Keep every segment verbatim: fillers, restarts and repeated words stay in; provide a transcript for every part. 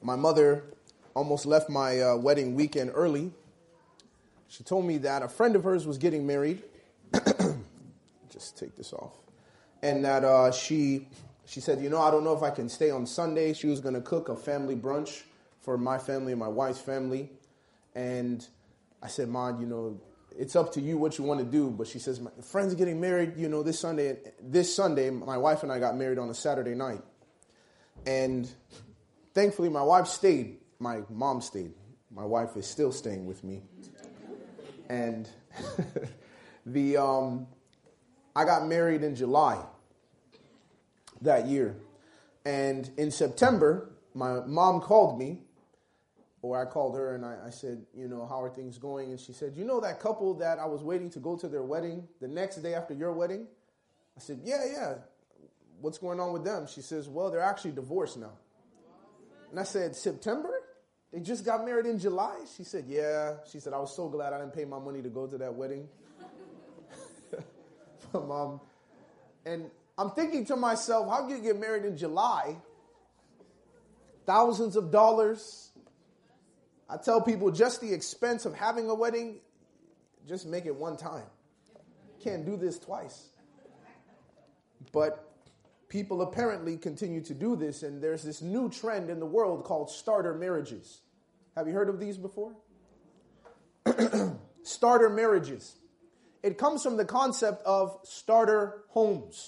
my mother almost left my uh, wedding weekend early. She told me that a friend of hers was getting married. Just take this off. And that uh, she she said, you know, I don't know if I can stay on Sunday. She was going to cook a family brunch for my family and my wife's family. And I said, Mom, you know, it's up to you what you want to do. But she says, my friend's getting married, you know, this Sunday. This Sunday, my wife and I got married on a Saturday night. And thankfully, my wife stayed. My mom stayed. My wife is still staying with me. And the um, I got married in July that year. And in September, my mom called me, or I called her, and I, I said, you know, how are things going? And she said, you know that couple that I was waiting to go to their wedding the next day after your wedding? I said, yeah, yeah. What's going on with them? She says, well, they're actually divorced now. And I said, September? They just got married in July? She said, yeah. She said, I was so glad I didn't pay my money to go to that wedding. Mom. And I'm thinking to myself, how do you get married in July? Thousands of dollars. I tell people just the expense of having a wedding, just make it one time. Can't do this twice. But people apparently continue to do this, and there's this new trend in the world called starter marriages. Have you heard of these before? Starter marriages. It comes from the concept of starter homes.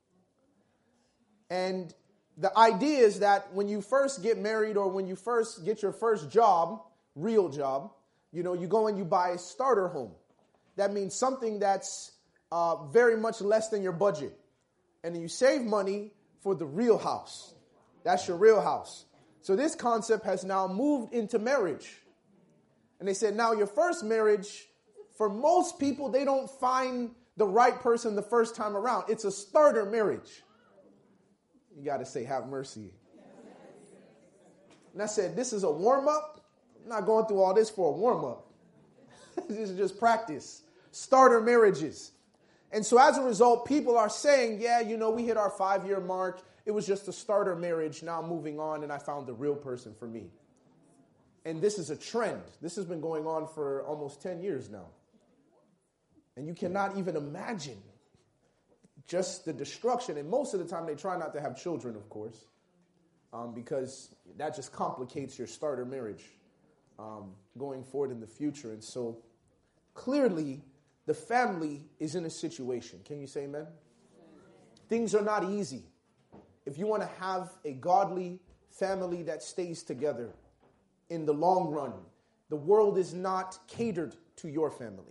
And the idea is that when you first get married or when you first get your first job, real job, you know, you go and you buy a starter home. That means something that's uh, very much less than your budget. And then you save money for the real house. That's your real house. So this concept has now moved into marriage. And they said, now your first marriage, for most people, they don't find the right person the first time around. It's a starter marriage. You got to say, have mercy. And I said, this is a warm-up. I'm not going through all this for a warm-up. This is just practice. Starter marriages. And so as a result, people are saying, yeah, you know, we hit our five-year mark. It was just a starter marriage. Now I'm moving on, and I found the real person for me. And this is a trend. This has been going on for almost ten years now. And you cannot even imagine just the destruction. And most of the time, they try not to have children, of course, um, because that just complicates your starter marriage um, going forward in the future. And so clearly, the family is in a situation. Can you say amen? Things are not easy. If you want to have a godly family that stays together in the long run, the world is not catered to your family.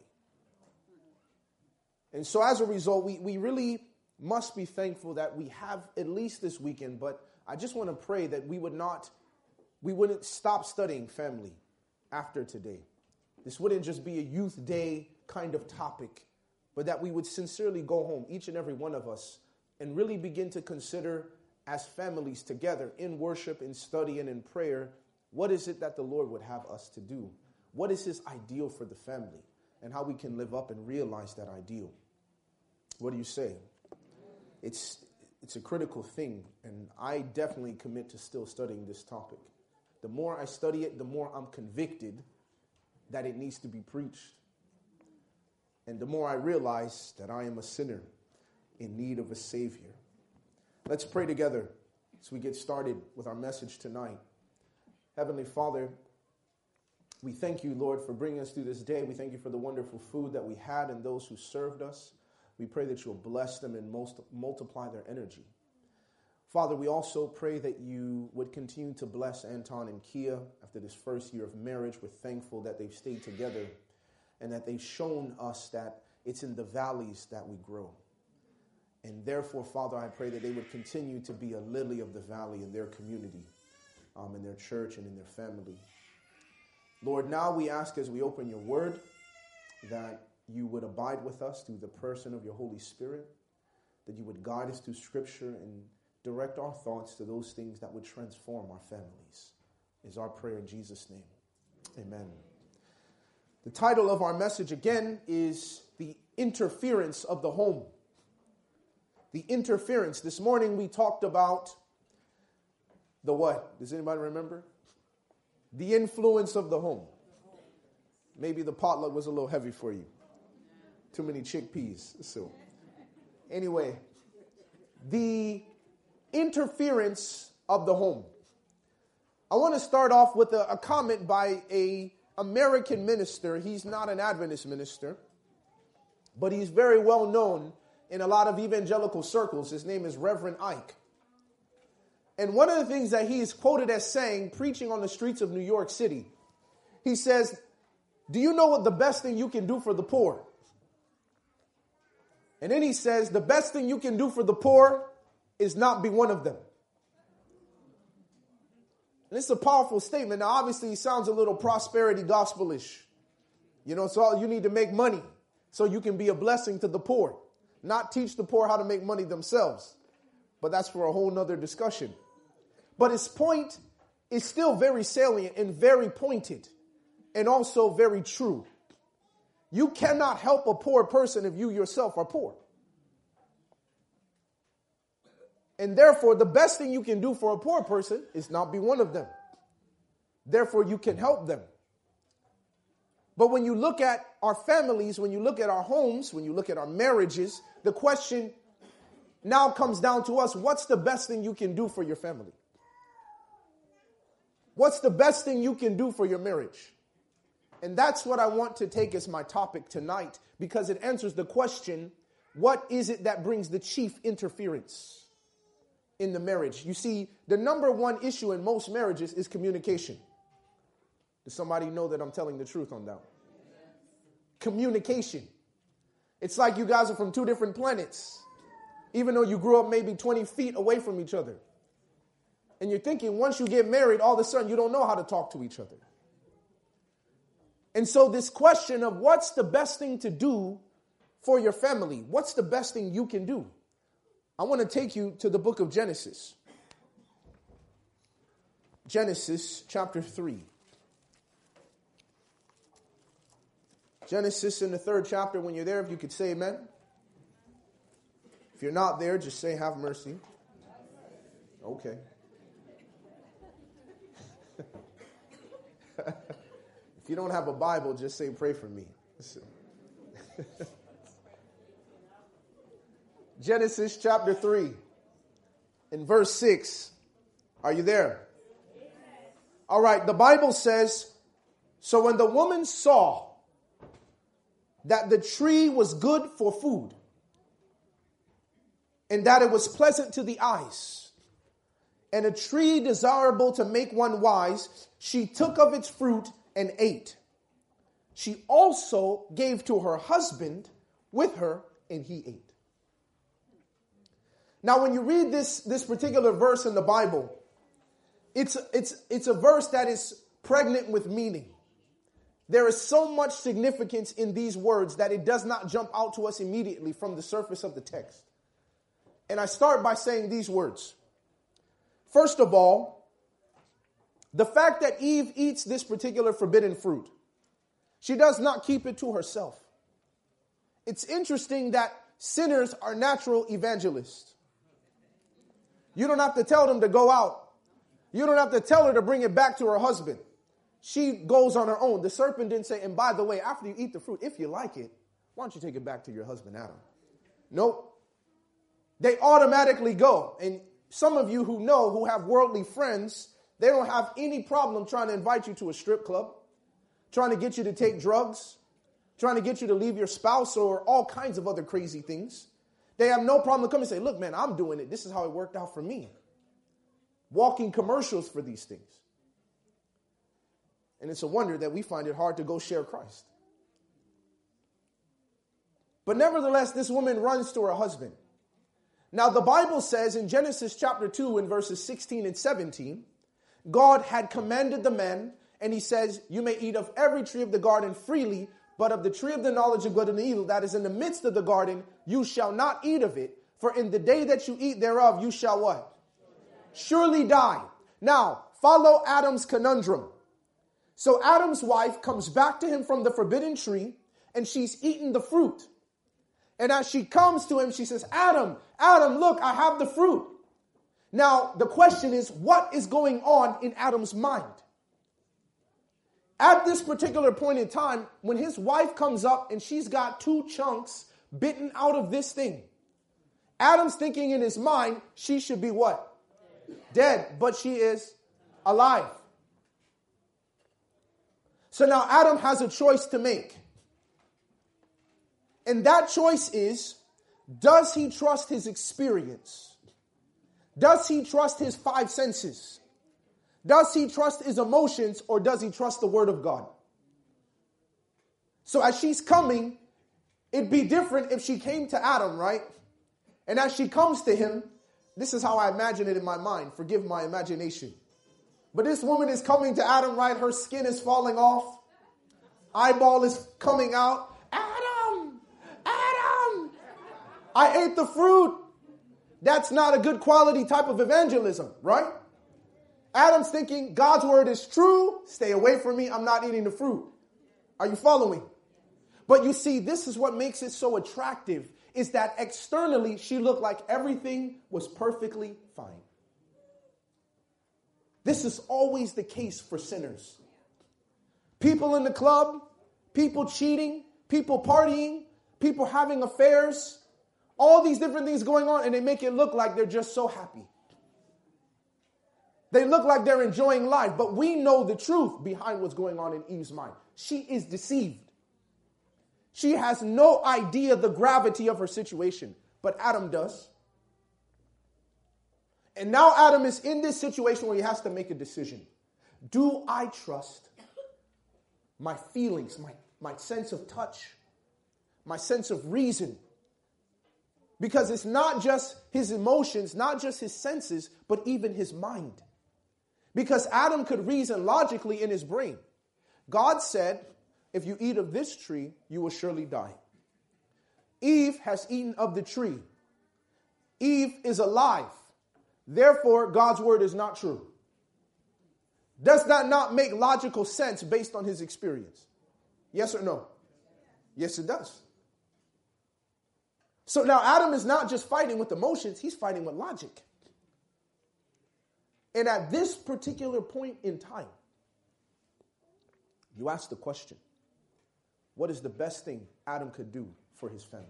And so as a result, we, we really must be thankful that we have at least this weekend, but I just want to pray that we would not, we wouldn't stop studying family after today. This wouldn't just be a youth day kind of topic, but that we would sincerely go home, each and every one of us, and really begin to consider as families together in worship, in study, and in prayer, what is it that the Lord would have us to do? What is his ideal for the family, and how we can live up and realize that ideal? What do you say? It's it's a critical thing, and I definitely commit to still studying this topic. The more I study it, the more I'm convicted that it needs to be preached. And the more I realize that I am a sinner in need of a Savior. Let's pray together as we get started with our message tonight. Heavenly Father, we thank you, Lord, for bringing us through this day. We thank you for the wonderful food that we had and those who served us. We pray that you'll bless them and most multiply their energy. Father, we also pray that you would continue to bless Anton and Kia after this first year of marriage. We're thankful that they've stayed together and that they've shown us that it's in the valleys that we grow. And therefore, Father, I pray that they would continue to be a lily of the valley in their community, um, in their church, and in their family. Lord, now we ask as we open your word that you would abide with us through the person of your Holy Spirit, that you would guide us through Scripture and direct our thoughts to those things that would transform our families. Is our prayer in Jesus' name. Amen. The title of our message again is The Interference of the Home. The interference. This morning we talked about the what? Does anybody remember? The influence of the home. Maybe the potluck was a little heavy for you. Too many chickpeas. So, anyway, the interference of the home. I want to start off with a, a comment by a American minister. He's not an Adventist minister, but he's very well known in a lot of evangelical circles. His name is Reverend Ike. And one of the things that he is quoted as saying, preaching on the streets of New York City, he says, do you know what the best thing you can do for the poor? And then he says, the best thing you can do for the poor is not be one of them. And it's a powerful statement. Now, obviously, it sounds a little prosperity gospelish. You know, so you need to make money so you can be a blessing to the poor, not teach the poor how to make money themselves. But that's for a whole nother discussion. But his point is still very salient and very pointed and also very true. You cannot help a poor person if you yourself are poor. And therefore, the best thing you can do for a poor person is not be one of them. Therefore, you can help them. But when you look at our families, when you look at our homes, when you look at our marriages, the question now comes down to us, what's the best thing you can do for your family? What's the best thing you can do for your marriage? And that's what I want to take as my topic tonight, because it answers the question, what is it that brings the chief interference in the marriage? You see, the number one issue in most marriages is communication. Does somebody know that I'm telling the truth on that? Communication. It's like you guys are from two different planets, even though you grew up maybe twenty feet away from each other. And you're thinking once you get married, all of a sudden you don't know how to talk to each other. And so this question of what's the best thing to do for your family? What's the best thing you can do? I want to take you to the book of Genesis. Genesis chapter three. Genesis in the third chapter. When you're there, if you could say amen. If you're not there, just say have mercy. Okay. If you don't have a Bible, just say pray for me. Genesis chapter three in verse six. Are you there? All right. The Bible says, so when the woman saw that the tree was good for food and that it was pleasant to the eyes and a tree desirable to make one wise, she took of its fruit and ate. She also gave to her husband with her, and he ate. Now, when you read this, this particular verse in the Bible, it's, it's, it's a verse that is pregnant with meaning. There is so much significance in these words that it does not jump out to us immediately from the surface of the text. And I start by saying these words. First of all, the fact that Eve eats this particular forbidden fruit, she does not keep it to herself. It's interesting that sinners are natural evangelists. You don't have to tell them to go out. You don't have to tell her to bring it back to her husband. She goes on her own. The serpent didn't say, and by the way, after you eat the fruit, if you like it, why don't you take it back to your husband, Adam? Nope. They automatically go. And some of you who know, who have worldly friends, they don't have any problem trying to invite you to a strip club, trying to get you to take drugs, trying to get you to leave your spouse or all kinds of other crazy things. They have no problem to come and say, look, man, I'm doing it. This is how it worked out for me. Walking commercials for these things. And it's a wonder that we find it hard to go share Christ. But nevertheless, this woman runs to her husband. Now, the Bible says in Genesis chapter two in verses sixteen and seventeen, God had commanded the man, and he says, you may eat of every tree of the garden freely, but of the tree of the knowledge of good and evil that is in the midst of the garden, you shall not eat of it, for in the day that you eat thereof, you shall what? Surely die. Now, follow Adam's conundrum. So Adam's wife comes back to him from the forbidden tree, and she's eaten the fruit. And as she comes to him, she says, Adam, Adam, look, I have the fruit. Now, the question is, what is going on in Adam's mind? at this particular point in time, when his wife comes up and she's got two chunks bitten out of this thing, Adam's thinking in his mind, she should be what? Dead, but she is alive. So now Adam has a choice to make. And that choice is, does he trust his experience? Does he trust his five senses? Does he trust his emotions, or does he trust the word of God? So as she's coming, it'd be different if she came to Adam, right? And as she comes to him, this is how I imagine it in my mind. Forgive my imagination. But this woman is coming to Adam, right? Her skin is falling off. Eyeball is coming out. Adam! Adam! I ate the fruit. That's not a good quality type of evangelism, right? Adam's thinking, God's word is true. Stay away from me. I'm not eating the fruit. Are you following? But you see, this is what makes it so attractive, is that externally she looked like everything was perfectly fine. This is always the case for sinners. People in the club, people cheating, people partying, people having affairs, all these different things going on, and they make it look like they're just so happy. They look like they're enjoying life, but we know the truth behind what's going on in Eve's mind. She is deceived. She has no idea the gravity of her situation, but Adam does. And now Adam is in this situation where he has to make a decision. Do I trust my feelings, my, my sense of touch, my sense of reason? Because it's not just his emotions, not just his senses, but even his mind. Because Adam could reason logically in his brain. God said, if you eat of this tree, you will surely die. Eve has eaten of the tree. Eve is alive. Therefore, God's word is not true. Does that not make logical sense based on his experience? Yes or no? Yes, it does. So now Adam is not just fighting with emotions, he's fighting with logic. And at this particular point in time, you ask the question, what is the best thing Adam could do for his family?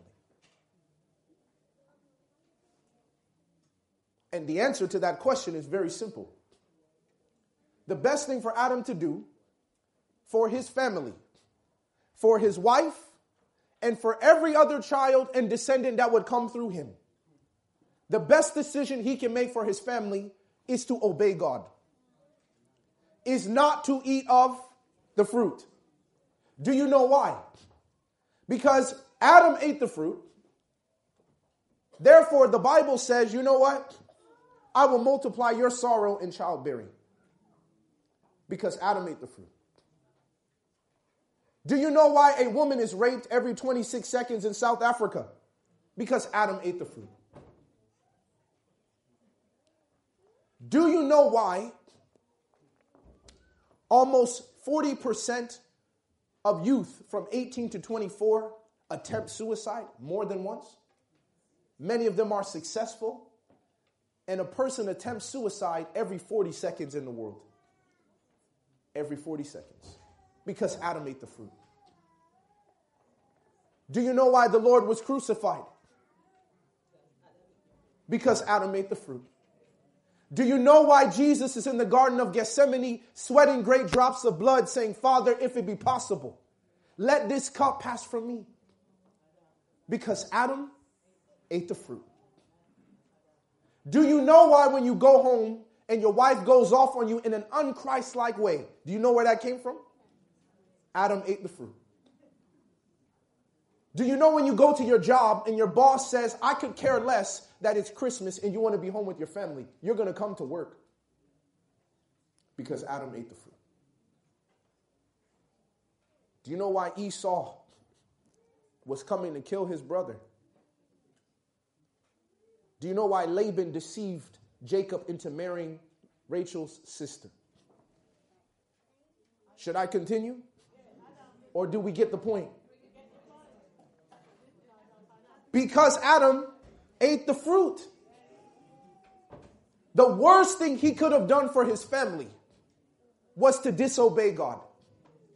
And the answer to that question is very simple. The best thing for Adam to do for his family, for his wife, and for every other child and descendant that would come through him, the best decision he can make for his family is to obey God, is not to eat of the fruit. Do you know why? Because Adam ate the fruit. Therefore, the Bible says, you know what? I will multiply your sorrow in childbearing. Because Adam ate the fruit. Do you know why a woman is raped every twenty-six seconds in South Africa? Because Adam ate the fruit. Do you know why almost forty percent of youth from eighteen to twenty-four attempt suicide more than once? Many of them are successful. And a person attempts suicide every forty seconds in the world. Every forty seconds. Because Adam ate the fruit. Do you know why the Lord was crucified? Because Adam ate the fruit. Do you know why Jesus is in the Garden of Gethsemane sweating great drops of blood saying, Father, if it be possible, let this cup pass from me? Because Adam ate the fruit. Do you know why when you go home and your wife goes off on you in an un-Christ-like way, do you know where that came from? Adam ate the fruit. Do you know when you go to your job and your boss says, I could care less that it's Christmas and you want to be home with your family, you're going to come to work? Because Adam ate the fruit. Do you know why Esau was coming to kill his brother? Do you know why Laban deceived Jacob into marrying Rachel's sister? Should I continue? Or do we get the point? Because Adam ate the fruit. The worst thing he could have done for his family was to disobey God.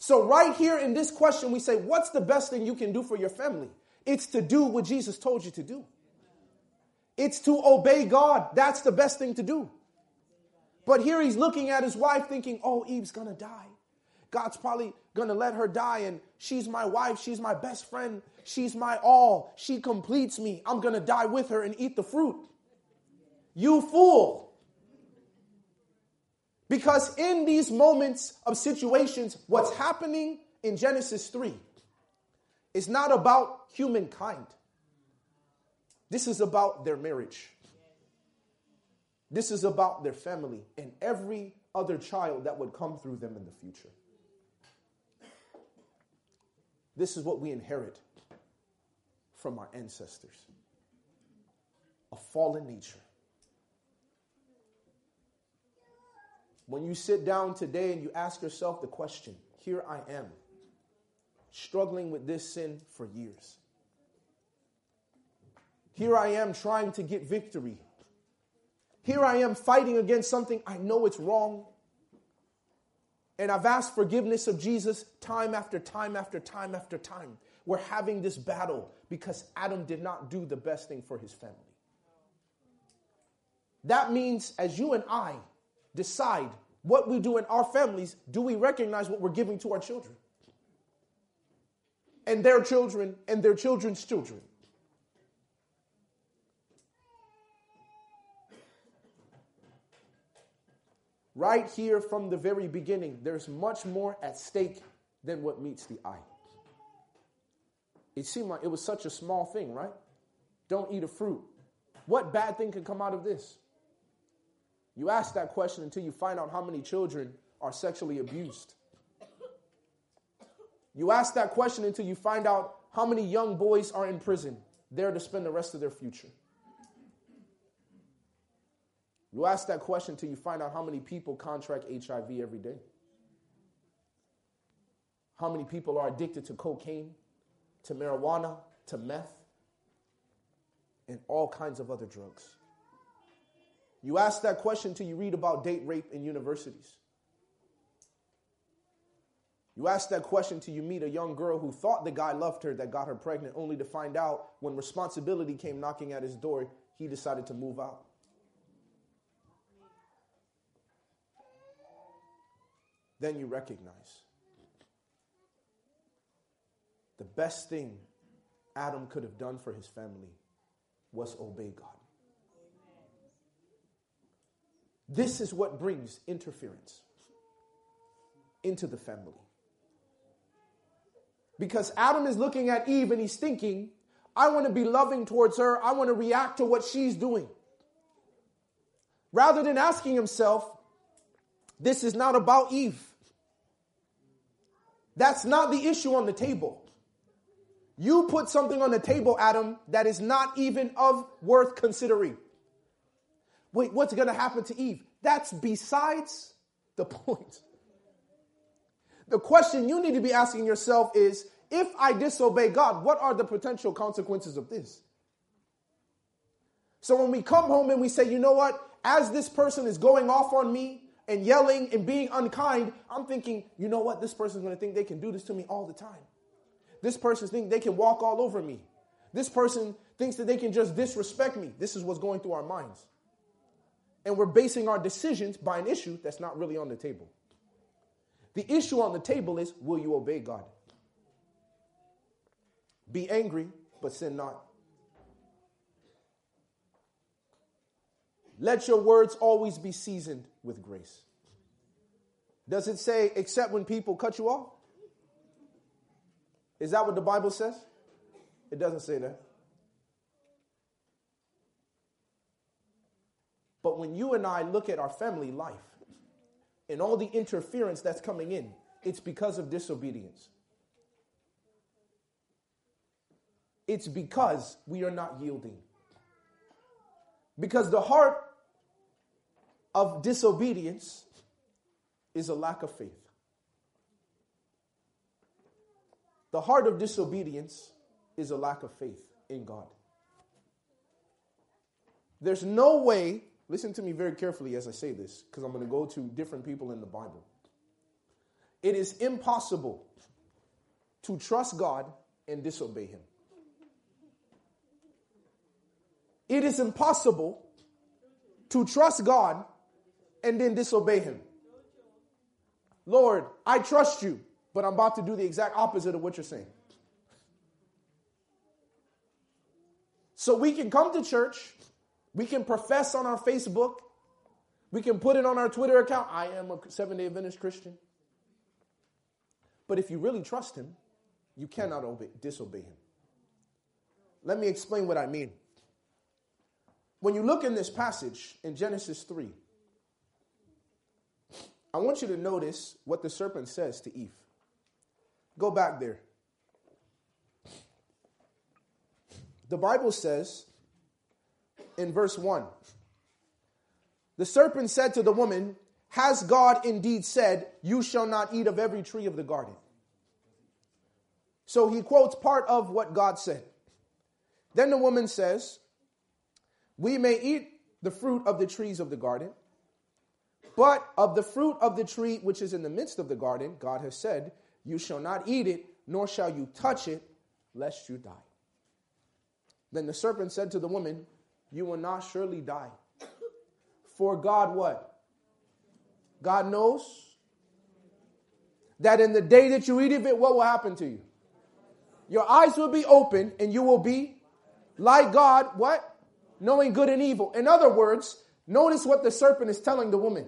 So right here in this question, we say, what's the best thing you can do for your family? It's to do what Jesus told you to do. It's to obey God. That's the best thing to do. But here he's looking at his wife thinking, oh, Eve's going to die. God's probably going to let her die, and she's my wife. She's my best friend. She's my all. She completes me. I'm going to die with her and eat the fruit. You fool. Because in these moments of situations, what's happening in Genesis three is not about humankind. This is about their marriage. This is about their family and every other child that would come through them in the future. This is what we inherit from our ancestors. A fallen nature. When you sit down today and you ask yourself the question, here I am, struggling with this sin for years. Here I am trying to get victory. Here I am fighting against something I know it's wrong. And I've asked forgiveness of Jesus time after time after time after time. We're having this battle because Adam did not do the best thing for his family. That means as you and I decide what we do in our families, do we recognize what we're giving to our children? And their children and their children's children. Right here from the very beginning, there's much more at stake than what meets the eye. It seemed like it was such a small thing, right? Don't eat a fruit. What bad thing could come out of this? You ask that question until you find out how many children are sexually abused. You ask that question until you find out how many young boys are in prison, there to spend the rest of their future. You ask that question until you find out how many people contract H I V every day. How many people are addicted to cocaine, to marijuana, to meth, and all kinds of other drugs. You ask that question until you read about date rape in universities. You ask that question till you meet a young girl who thought the guy loved her that got her pregnant, only to find out when responsibility came knocking at his door, he decided to move out. Then you recognize the best thing Adam could have done for his family was obey God. This is what brings interference into the family. Because Adam is looking at Eve and he's thinking, I want to be loving towards her. I want to react to what she's doing. Rather than asking himself, this is not about Eve. That's not the issue on the table. You put something on the table, Adam, that is not even of worth considering. Wait, what's going to happen to Eve? That's besides the point. The question you need to be asking yourself is, if I disobey God, what are the potential consequences of this? So when we come home and we say, you know what, as this person is going off on me and yelling and being unkind, I'm thinking, you know what, this person's going to think they can do this to me all the time. This person thinks they can walk all over me. This person thinks that they can just disrespect me. This is what's going through our minds. And we're basing our decisions by an issue that's not really on the table. The issue on the table is, will you obey God? Be angry, but sin not. Let your words always be seasoned with grace. Does it say, except when people cut you off? Is that what the Bible says? It doesn't say that. But when you and I look at our family life and all the interference that's coming in, it's because of disobedience. It's because we are not yielding. Because the heart of disobedience is a lack of faith. The heart of disobedience is a lack of faith in God. There's no way, listen to me very carefully as I say this, because I'm going to go to different people in the Bible. It is impossible to trust God and disobey him. It is impossible to trust God and then disobey him. Lord, I trust you, but I'm about to do the exact opposite of what you're saying. So we can come to church, we can profess on our Facebook, we can put it on our Twitter account, I am a Seventh-day Adventist Christian. But if you really trust him, you cannot obey, disobey him. Let me explain what I mean. When you look in this passage in Genesis three, I want you to notice what the serpent says to Eve. Go back there. The Bible says in verse one, the serpent said to the woman, has God indeed said, you shall not eat of every tree of the garden? So he quotes part of what God said. Then the woman says, we may eat the fruit of the trees of the garden, but of the fruit of the tree which is in the midst of the garden, God has said, you shall not eat it, nor shall you touch it, lest you die. Then the serpent said to the woman, you will not surely die. For God what? God knows that in the day that you eat of it, what will happen to you? Your eyes will be open and you will be like God, what? Knowing good and evil. In other words, notice what the serpent is telling the woman.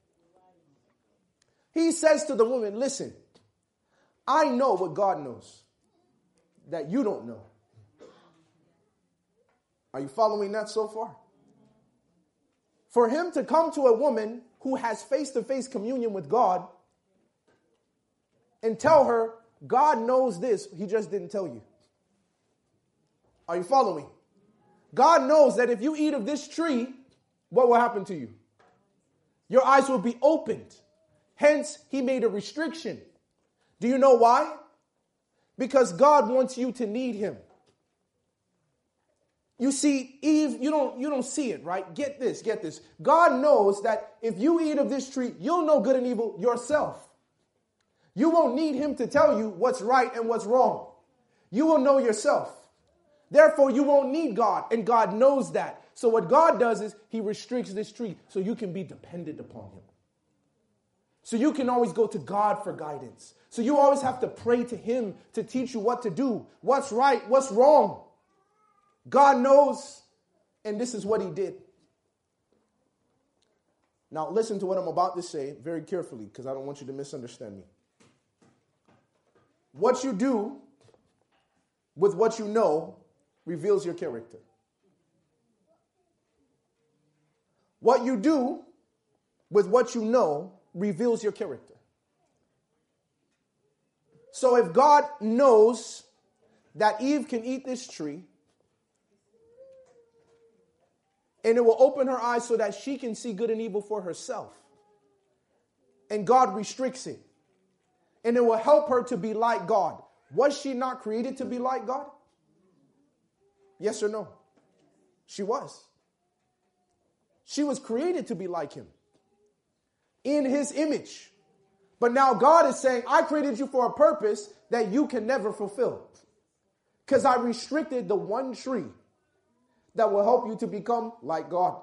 He says to the woman, listen, I know what God knows that you don't know. Are you following that so far? For him to come to a woman who has face-to-face communion with God and tell her, God knows this, he just didn't tell you. Are you following? God knows that if you eat of this tree, what will happen to you? Your eyes will be opened. Hence, he made a restriction. Do you know why? Because God wants you to need him. You see, Eve, you don't, you don't see it, right? Get this, get this. God knows that if you eat of this tree, you'll know good and evil yourself. You won't need him to tell you what's right and what's wrong. You will know yourself. Therefore, you won't need God, and God knows that. So what God does is he restricts this tree so you can be dependent upon him. So you can always go to God for guidance. So you always have to pray to him to teach you what to do, what's right, what's wrong. God knows, and this is what he did. Now listen to what I'm about to say very carefully, because I don't want you to misunderstand me. What you do with what you know reveals your character. What you do with what you know reveals your character. So if God knows that Eve can eat this tree, and it will open her eyes so that she can see good and evil for herself, and God restricts it, and it will help her to be like God, was she not created to be like God? Yes or no? She was. She was created to be like him, in his image. But now God is saying, I created you for a purpose that you can never fulfill, because I restricted the one tree that will help you to become like God.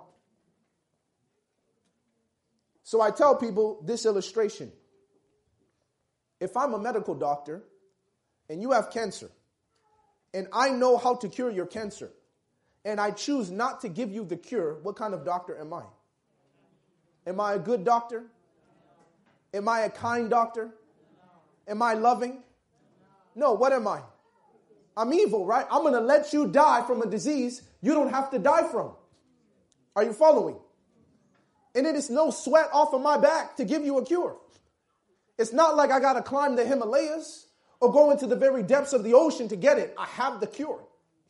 So I tell people this illustration. If I'm a medical doctor and you have cancer, and I know how to cure your cancer, and I choose not to give you the cure, what kind of doctor am I? Am I a good doctor? Am I a kind doctor? Am I loving? No, what am I? I'm evil, right? I'm going to let you die from a disease you don't have to die from. Are you following? And it is no sweat off of my back to give you a cure. It's not like I got to climb the Himalayas or go into the very depths of the ocean to get it. I have the cure.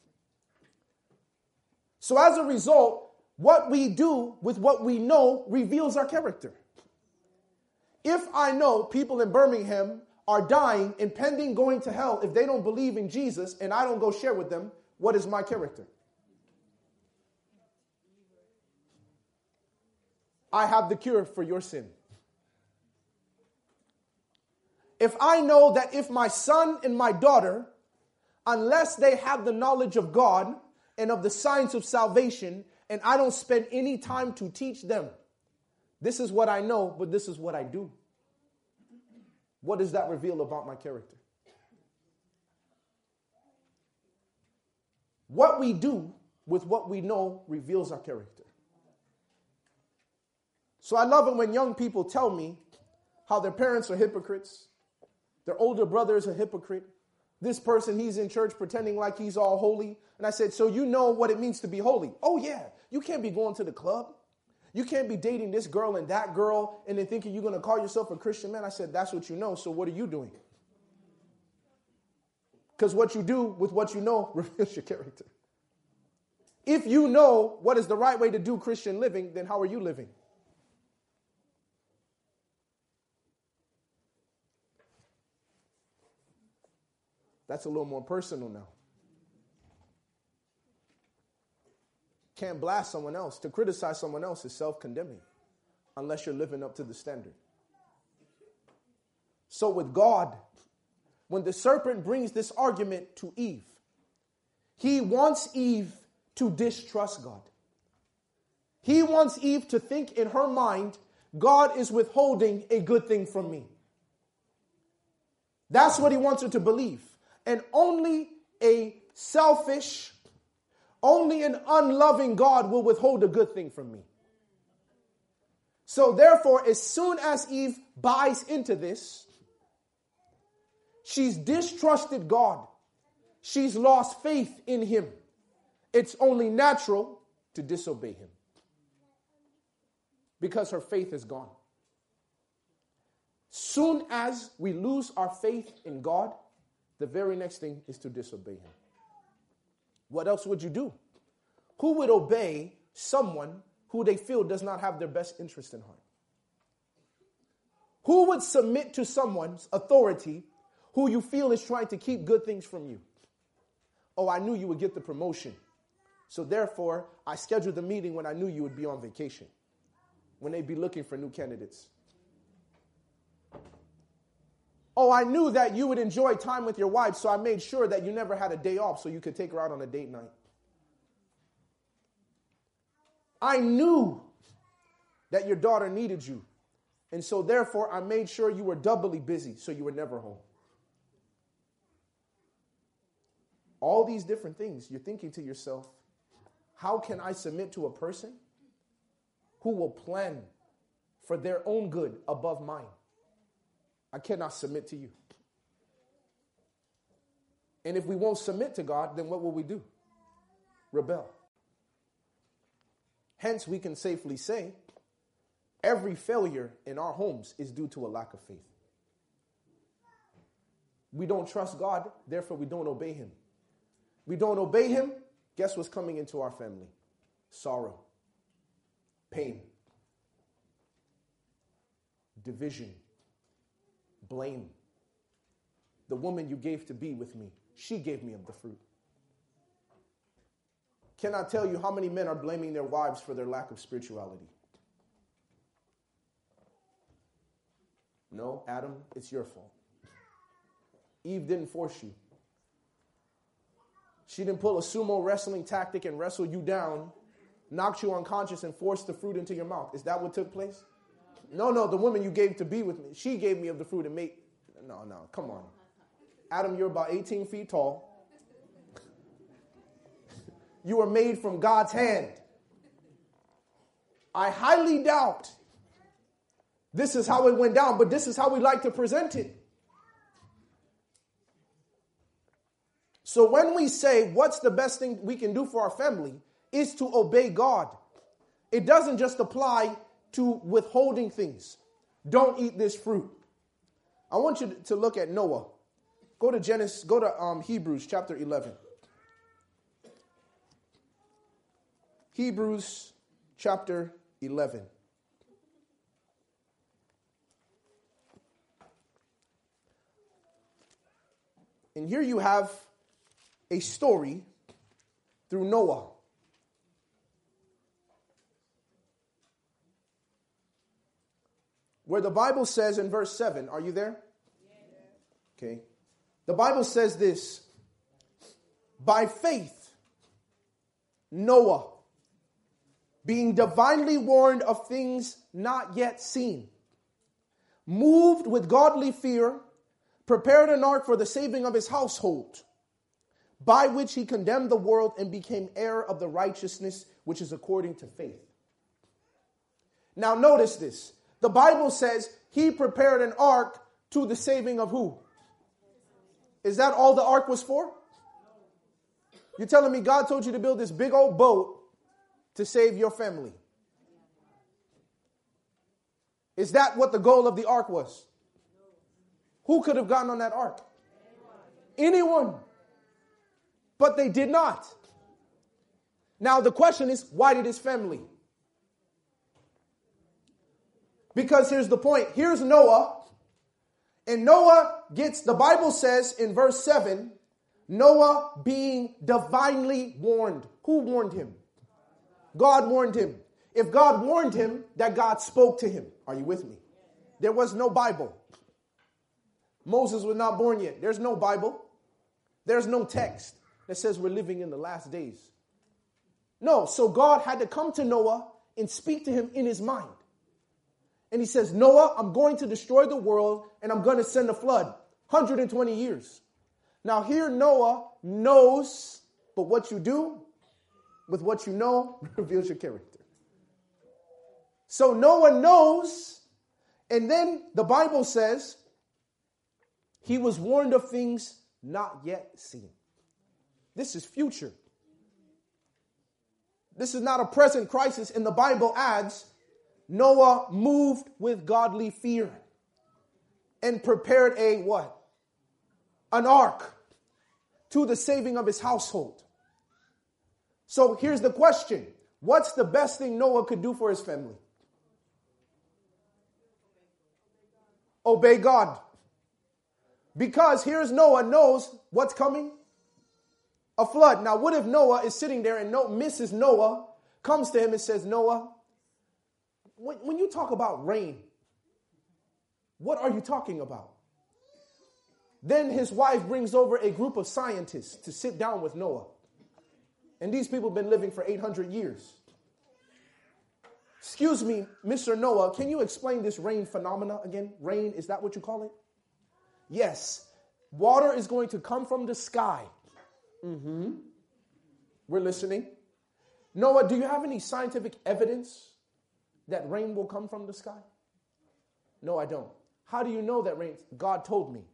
So as a result, what we do with what we know reveals our character. If I know people in Birmingham are dying, impending going to hell if they don't believe in Jesus, and I don't go share with them, what is my character? I have the cure for your sin. If I know that if my son and my daughter, unless they have the knowledge of God and of the science of salvation, and I don't spend any time to teach them, this is what I know, but this is what I do. What does that reveal about my character? What we do with what we know reveals our character. So I love it when young people tell me how their parents are hypocrites. Their older brother is a hypocrite. This person, he's in church pretending like he's all holy. And I said, so you know what it means to be holy? Oh yeah, you can't be going to the club. You can't be dating this girl and that girl and then thinking you're going to call yourself a Christian man. I said, that's what you know. So what are you doing? Because what you do with what you know reveals your character. If you know what is the right way to do Christian living, then how are you living? That's a little more personal now. Can't blast someone else. To criticize someone else is self-condemning unless you're living up to the standard. So with God, when the serpent brings this argument to Eve, he wants Eve to distrust God. He wants Eve to think in her mind, God is withholding a good thing from me. That's what he wants her to believe. And only a selfish, only an unloving God will withhold a good thing from me. So therefore, as soon as Eve buys into this, she's distrusted God. She's lost faith in him. It's only natural to disobey him because her faith is gone. Soon as we lose our faith in God, the very next thing is to disobey him. What else would you do? Who would obey someone who they feel does not have their best interest in heart? Who would submit to someone's authority who you feel is trying to keep good things from you? Oh, I knew you would get the promotion. So therefore, I scheduled the meeting when I knew you would be on vacation, when they'd be looking for new candidates. Oh, I knew that you would enjoy time with your wife, so I made sure that you never had a day off so you could take her out on a date night. I knew that your daughter needed you, and so therefore I made sure you were doubly busy so you were never home. All these different things, you're thinking to yourself, how can I submit to a person who will plan for their own good above mine? I cannot submit to you. And if we won't submit to God, then what will we do? Rebel. Hence, we can safely say every failure in our homes is due to a lack of faith. We don't trust God, therefore we don't obey him. We don't obey him, guess what's coming into our family? Sorrow, pain, division, blame. The woman you gave to be with me, she gave me of the fruit. Can I tell you how many men are blaming their wives for their lack of spirituality? No, Adam, it's your fault. Eve didn't force you. She didn't pull a sumo wrestling tactic and wrestle you down, knocked you unconscious, and forced the fruit into your mouth. Is that what took place? No, no, the woman you gave to be with me, she gave me of the fruit and made... No, no, come on. Adam, you're about eighteen feet tall. You were made from God's hand. I highly doubt this is how it went down, but this is how we like to present it. So when we say what's the best thing we can do for our family is to obey God. It doesn't just apply to withholding things. Don't eat this fruit. I want you to look at Noah. Go to Genesis, go to um, Hebrews chapter eleven. Hebrews chapter eleven. And here you have a story through Noah. Where the Bible says in verse seven, are you there? Okay. The Bible says this, by faith, Noah, being divinely warned of things not yet seen, moved with godly fear, prepared an ark for the saving of his household, by which he condemned the world and became heir of the righteousness which is according to faith. Now notice this. The Bible says he prepared an ark to the saving of who? Is that all the ark was for? You're telling me God told you to build this big old boat to save your family? Is that what the goal of the ark was? Who could have gotten on that ark? Anyone. But they did not. Now the question is, why did his family? Because here's the point. Here's Noah. And Noah gets, the Bible says in verse seven, Noah being divinely warned. Who warned him? God warned him. If God warned him, that God spoke to him. Are you with me? There was no Bible. Moses was not born yet. There's no Bible. There's no text that says we're living in the last days. No, so God had to come to Noah and speak to him in his mind. And he says, Noah, I'm going to destroy the world and I'm going to send a flood. one hundred twenty years. Now here Noah knows, but what you do with what you know reveals your character. So Noah knows, and then the Bible says he was warned of things not yet seen. This is future. This is not a present crisis, and the Bible adds, Noah moved with godly fear and prepared a what? An ark to the saving of his household. So here's the question. What's the best thing Noah could do for his family? Obey God. Because here's Noah knows what's coming. A flood. Now what if Noah is sitting there and no, Missus Noah comes to him and says, Noah, when, when you talk about rain, what are you talking about? Then his wife brings over a group of scientists to sit down with Noah. And these people have been living for eight hundred years. Excuse me, Mister Noah, can you explain this rain phenomena again? Rain, is that what you call it? Yes. Water is going to come from the sky. Mm-hmm. We're listening. Noah, do you have any scientific evidence that rain will come from the sky? No, I don't. How do you know that rain? God told me.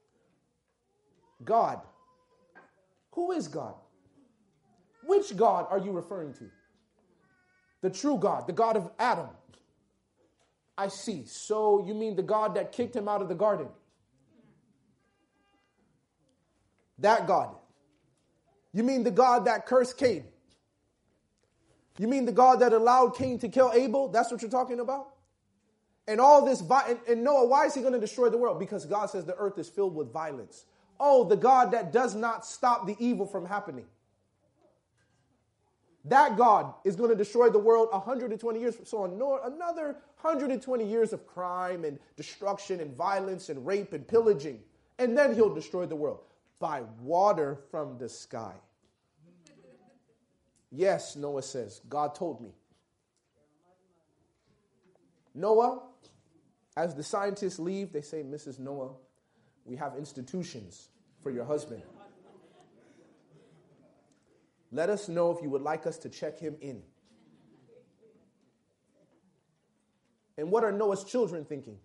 God. Who is God? Which God are you referring to? The true God, the God of Adam. I see. So you mean the God that kicked him out of the garden? That God. You mean the God that cursed Cain? You mean the God that allowed Cain to kill Abel? That's what you're talking about? And all this, vi- and, and Noah, why is he going to destroy the world? Because God says the earth is filled with violence. Oh, the God that does not stop the evil from happening. That God is going to destroy the world one hundred twenty years. So another one hundred twenty years of crime and destruction and violence and rape and pillaging. And then he'll destroy the world by water from the sky. Yes, Noah says, God told me. Noah, as the scientists leave, they say, Missus Noah, we have institutions for your husband. Let us know if you would like us to check him in. And what are Noah's children thinking?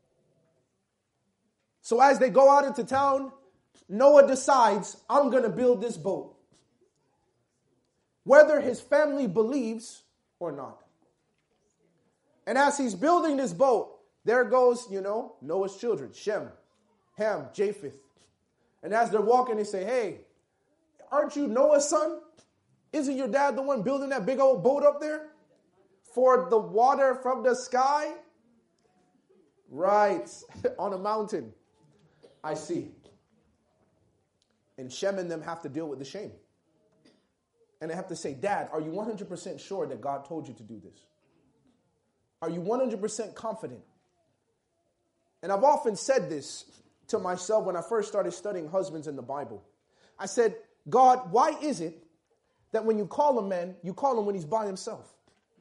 So as they go out into town, Noah decides, I'm going to build this boat. Whether his family believes or not. And as he's building this boat, there goes, you know, Noah's children, Shem, Ham, Japheth. And as they're walking, they say, hey, aren't you Noah's son? Isn't your dad the one building that big old boat up there? For the water from the sky? Right, on a mountain. I see. And Shem and them have to deal with the shame. And they have to say, Dad, are you one hundred percent sure that God told you to do this? Are you one hundred percent confident? And I've often said this, to myself when I first started studying husbands in the Bible. I said, God, why is it that when you call a man, you call him when he's by himself,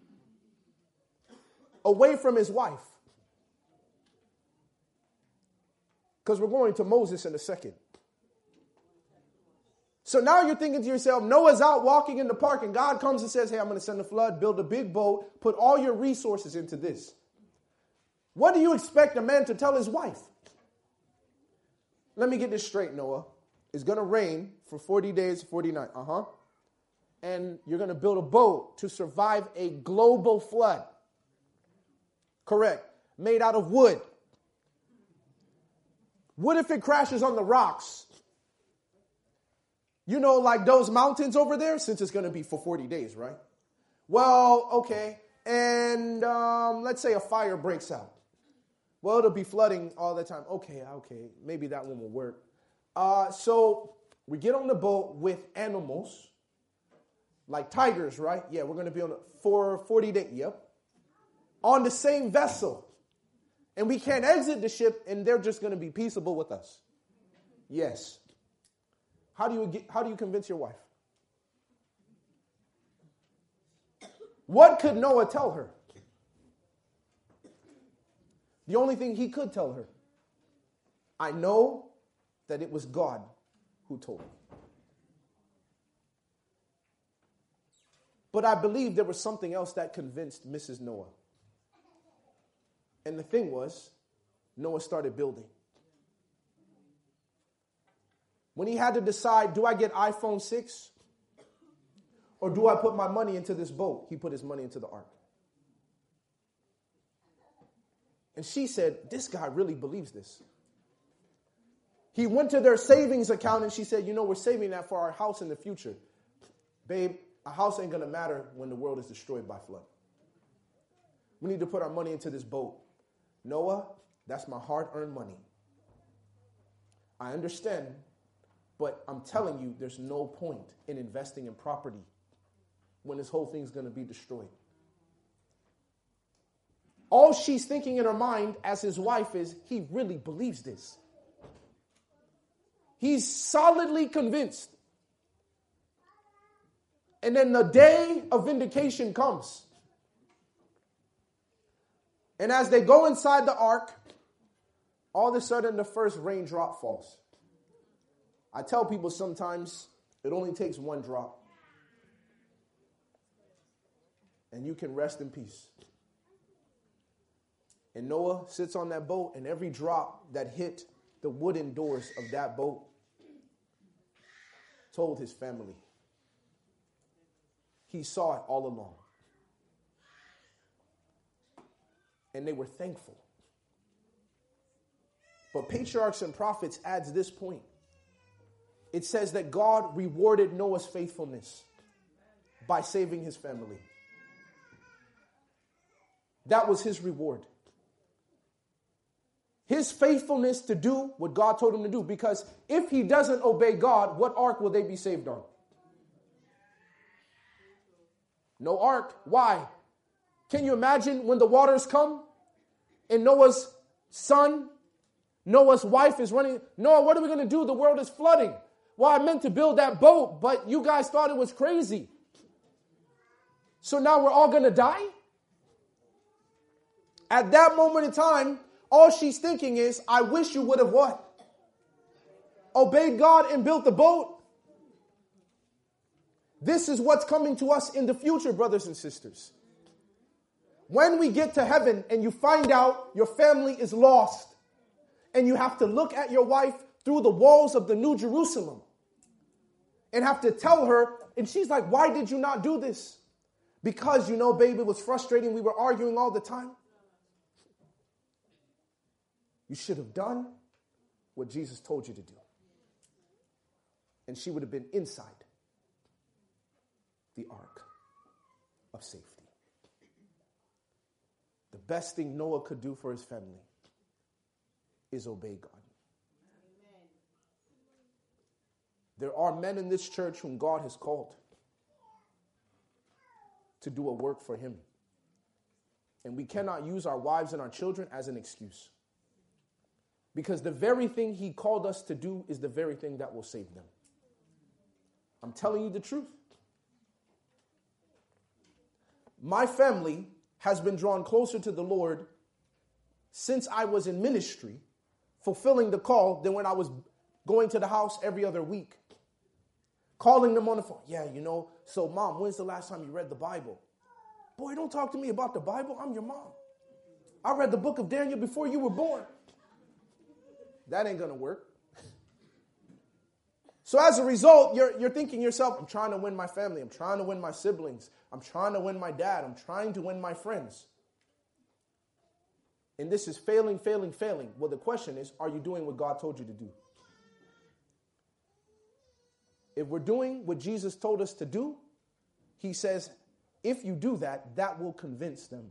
away from his wife? Because we're going to Moses in a second. So now you're thinking to yourself, Noah's out walking in the park and God comes and says, hey, I'm going to send a flood, build a big boat, put all your resources into this. What do you expect a man to tell his wife? Let me get this straight, Noah. It's going to rain for forty days, forty nights. Uh-huh. And you're going to build a boat to survive a global flood. Correct. Made out of wood. What if it crashes on the rocks? You know, like those mountains over there, since it's going to be for forty days, right? Well, okay. And um, let's say a fire breaks out. Well, it'll be flooding all the time. Okay, okay. Maybe that one will work. Uh, so we get on the boat with animals, like tigers, right? Yeah, we're going to be on it for forty days. Yep. On the same vessel. And we can't exit the ship, and they're just going to be peaceable with us. Yes. How do you get, how do you convince your wife? What could Noah tell her? The only thing he could tell her, I know that it was God who told me. But I believe there was something else that convinced Missus Noah. And the thing was, Noah started building. When he had to decide, do I get iPhone six or do I put my money into this boat? He put his money into the ark. And she said, this guy really believes this. He went to their savings account and she said, you know, we're saving that for our house in the future. Babe, a house ain't going to matter when the world is destroyed by flood. We need to put our money into this boat. Noah, that's my hard-earned money. I understand, but I'm telling you, there's no point in investing in property when this whole thing's going to be destroyed. All she's thinking in her mind as his wife is, he really believes this. He's solidly convinced. And then the day of vindication comes. And as they go inside the ark, all of a sudden the first raindrop falls. I tell people sometimes it only takes one drop. And you can rest in peace. And Noah sits on that boat, and every drop that hit the wooden doors of that boat told his family. He saw it all along. And they were thankful. But Patriarchs and Prophets adds this point. It says that God rewarded Noah's faithfulness by saving his family. That was his reward. His faithfulness to do what God told him to do. Because if he doesn't obey God, what ark will they be saved on? No ark. Why? Can you imagine when the waters come and Noah's son, Noah's wife is running? Noah, what are we going to do? The world is flooding. Well, I meant to build that boat, but you guys thought it was crazy. So now we're all going to die? At that moment in time, all she's thinking is, I wish you would have what? Obeyed God and built the boat. This is what's coming to us in the future, brothers and sisters. When we get to heaven and you find out your family is lost and you have to look at your wife through the walls of the New Jerusalem and have to tell her, and she's like, why did you not do this? Because, you know, babe, it was frustrating. We were arguing all the time. You should have done what Jesus told you to do. And she would have been inside the ark of safety. The best thing Noah could do for his family is obey God. Amen. There are men in this church whom God has called to do a work for him. And we cannot use our wives and our children as an excuse. Because the very thing he called us to do is the very thing that will save them. I'm telling you the truth. My family has been drawn closer to the Lord since I was in ministry, fulfilling the call, than when I was going to the house every other week. Calling them on the phone. Yeah, you know, so mom, when's the last time you read the Bible? Boy, don't talk to me about the Bible. I'm your mom. I read the book of Daniel before you were born. That ain't going to work. So as a result, you're, you're thinking to yourself, I'm trying to win my family. I'm trying to win my siblings. I'm trying to win my dad. I'm trying to win my friends. And this is failing, failing, failing. Well, the question is, are you doing what God told you to do? If we're doing what Jesus told us to do, he says, if you do that, that will convince them.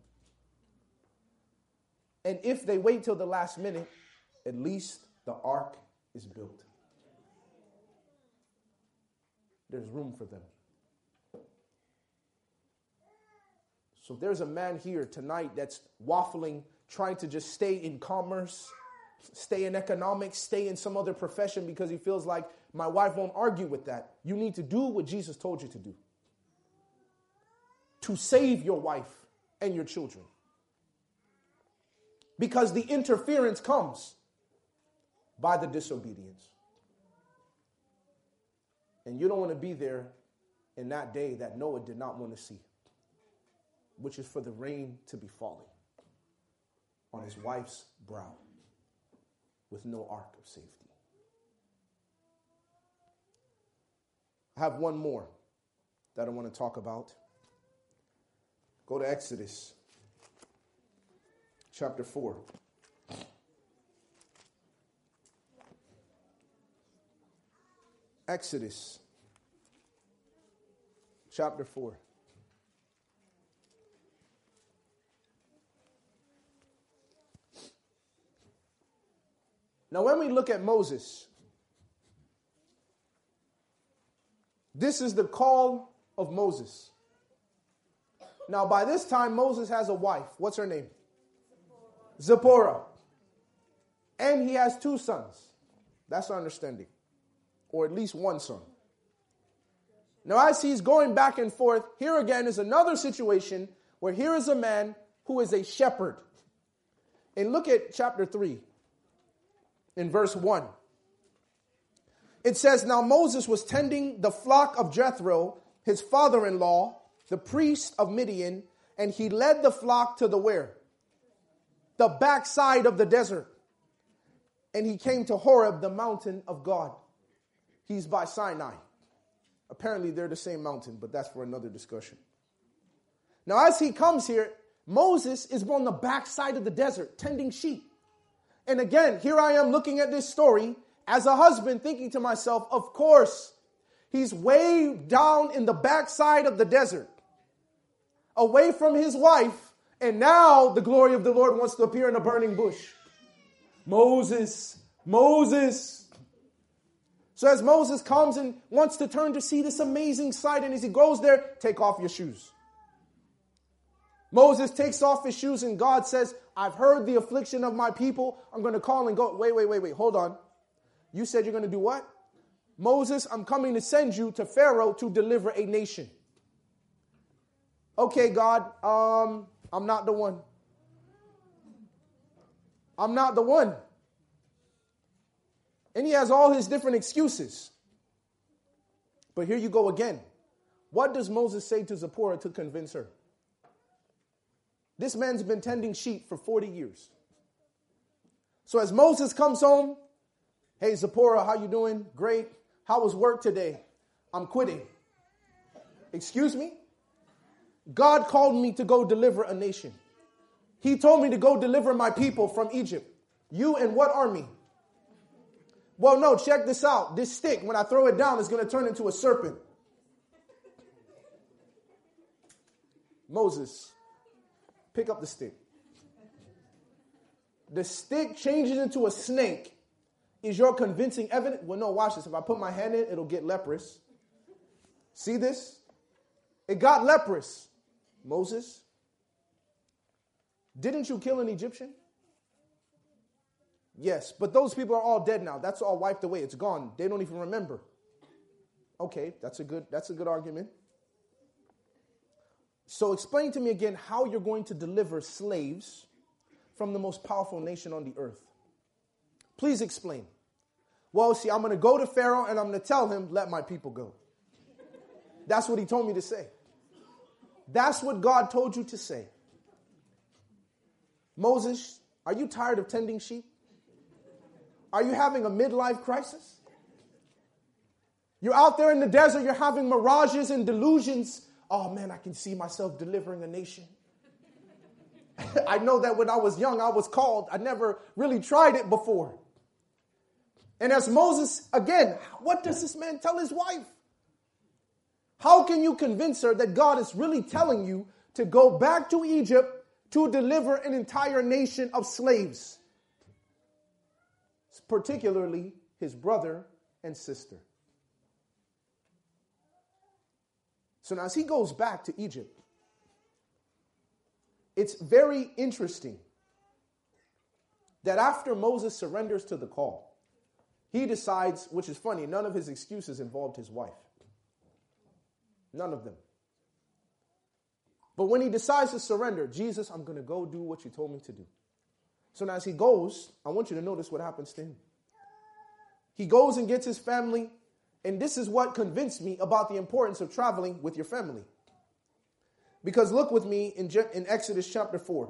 And if they wait till the last minute, at least the ark is built. There's room for them. So if there's a man here tonight that's waffling, trying to just stay in commerce, stay in economics, stay in some other profession because he feels like my wife won't argue with that. You need to do what Jesus told you to do. To save your wife and your children. Because the interference comes by the disobedience. And you don't want to be there in that day that Noah did not want to see, which is for the rain to be falling on his wife's brow with no ark of safety. I have one more that I want to talk about. Go to Exodus chapter four. Exodus chapter four. Now, when we look at Moses, this is the call of Moses. Now, by this time, Moses has a wife. What's her name? Zipporah. And he has two sons. That's our understanding. Or at least one son. Now, as he's going back and forth, here again is another situation where here is a man who is a shepherd. And look at chapter three, in verse one. It says, now Moses was tending the flock of Jethro, his father-in-law, the priest of Midian, and he led the flock to the where? The backside of the desert. And he came to Horeb, the mountain of God. He's by Sinai. Apparently they're the same mountain, but that's for another discussion. Now as he comes here, Moses is on the backside of the desert, tending sheep. And again, here I am looking at this story as a husband thinking to myself, of course, he's way down in the backside of the desert, away from his wife, and now the glory of the Lord wants to appear in a burning bush. Moses, Moses. So as Moses comes and wants to turn to see this amazing sight, and as he goes there, take off your shoes. Moses takes off his shoes and God says, I've heard the affliction of my people. I'm going to call and go. Wait, wait, wait, wait. Hold on. You said you're going to do what? Moses, I'm coming to send you to Pharaoh to deliver a nation. Okay, God, um, I'm not the one. I'm not the one. And he has all his different excuses. But here you go again. What does Moses say to Zipporah to convince her? This man's been tending sheep for forty years. So as Moses comes home, hey, Zipporah, how you doing? Great. How was work today? I'm quitting. Excuse me? God called me to go deliver a nation. He told me to go deliver my people from Egypt. You and what army? Well, no, check this out. This stick, when I throw it down, is going to turn into a serpent. Moses, pick up the stick. The stick changes into a snake. Is your convincing evidence? Well, no, watch this. If I put my hand in it, it'll get leprous. See this? It got leprous. Moses, didn't you kill an Egyptian? Yes, but those people are all dead now. That's all wiped away. It's gone. They don't even remember. Okay, that's a good, that's a good argument. So explain to me again how you're going to deliver slaves from the most powerful nation on the earth. Please explain. Well, see, I'm going to go to Pharaoh and I'm going to tell him, let my people go. That's what he told me to say. That's what God told you to say. Moses, are you tired of tending sheep? Are you having a midlife crisis? You're out there in the desert, you're having mirages and delusions. Oh man, I can see myself delivering a nation. I know that when I was young, I was called. I never really tried it before. And as Moses, again, what does this man tell his wife? How can you convince her that God is really telling you to go back to Egypt to deliver an entire nation of slaves? Particularly his brother and sister. So now as he goes back to Egypt, it's very interesting that after Moses surrenders to the call, he decides, which is funny, none of his excuses involved his wife. None of them. But when he decides to surrender, Jesus, I'm going to go do what you told me to do. So now as he goes, I want you to notice what happens to him. He goes and gets his family, and this is what convinced me about the importance of traveling with your family. Because look with me in, in Exodus chapter four.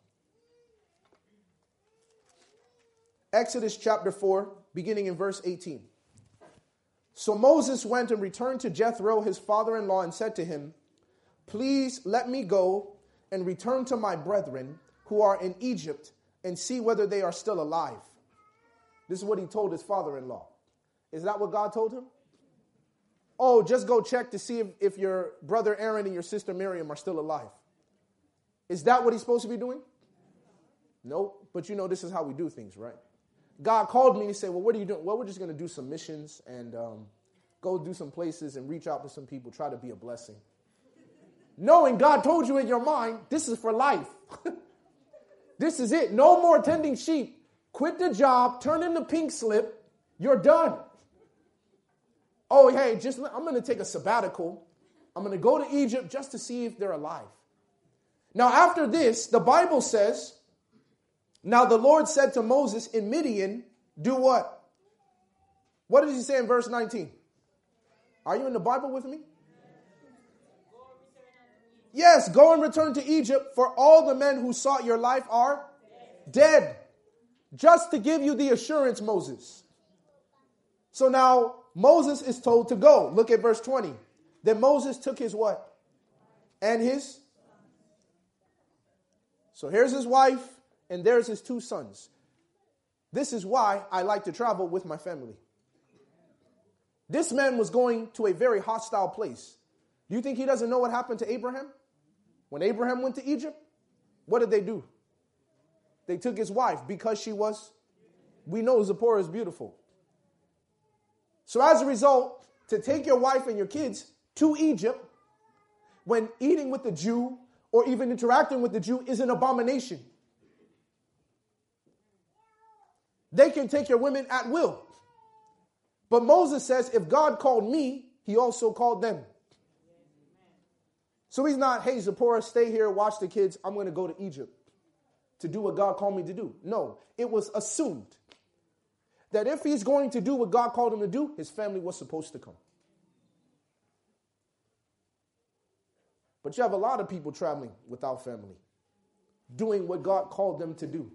Exodus chapter four, beginning in verse eighteen. So Moses went and returned to Jethro, his father-in-law, and said to him, please let me go and return to my brethren who are in Egypt and see whether they are still alive. This is what he told his father-in-law. Is that what God told him? Oh, just go check to see if, if your brother Aaron and your sister Miriam are still alive. Is that what he's supposed to be doing? Nope. But you know, this is how we do things, right? God called me and he said, well, what are you doing? Well, we're just going to do some missions and um, go do some places and reach out to some people, try to be a blessing. Knowing God told you in your mind, this is for life. This is it. No more tending sheep. Quit the job, turn in the pink slip. You're done. Oh, hey, just I'm going to take a sabbatical. I'm going to go to Egypt just to see if they're alive. Now, after this, the Bible says, now the Lord said to Moses in Midian, do what? What does he say in verse nineteen? Are you in the Bible with me? Yes, go and return to Egypt, for all the men who sought your life are dead. dead. Just to give you the assurance, Moses. So now Moses is told to go. Look at verse twenty. Then Moses took his what? And his? So here's his wife, and there's his two sons. This is why I like to travel with my family. This man was going to a very hostile place. Do you think he doesn't know what happened to Abraham? When Abraham went to Egypt, what did they do? They took his wife because she was, we know Zipporah is beautiful. So as a result, to take your wife and your kids to Egypt when eating with the Jew or even interacting with the Jew is an abomination. They can take your women at will. But Moses says, if God called me, he also called them. So he's not, hey, Zipporah, stay here, watch the kids. I'm going to go to Egypt to do what God called me to do. No, it was assumed that if he's going to do what God called him to do, his family was supposed to come. But you have a lot of people traveling without family, doing what God called them to do.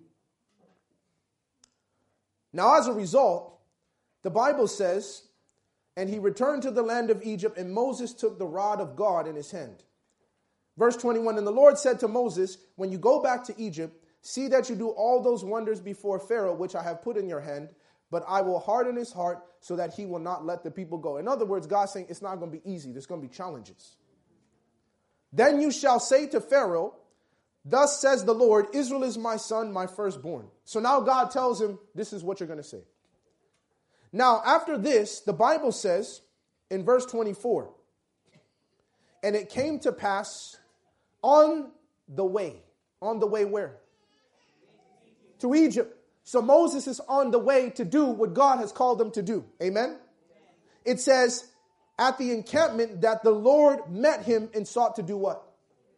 Now, as a result, the Bible says, and he returned to the land of Egypt, and Moses took the rod of God in his hand. Verse twenty-one, and the Lord said to Moses, when you go back to Egypt, see that you do all those wonders before Pharaoh, which I have put in your hand, but I will harden his heart so that he will not let the people go. In other words, God's saying it's not going to be easy. There's going to be challenges. Then you shall say to Pharaoh, thus says the Lord, Israel is my son, my firstborn. So now God tells him, this is what you're going to say. Now, after this, the Bible says in verse twenty-four, and it came to pass on the way. On the way where? To Egypt. So Moses is on the way to do what God has called him to do. Amen? It says at the encampment that the Lord met him and sought to do what?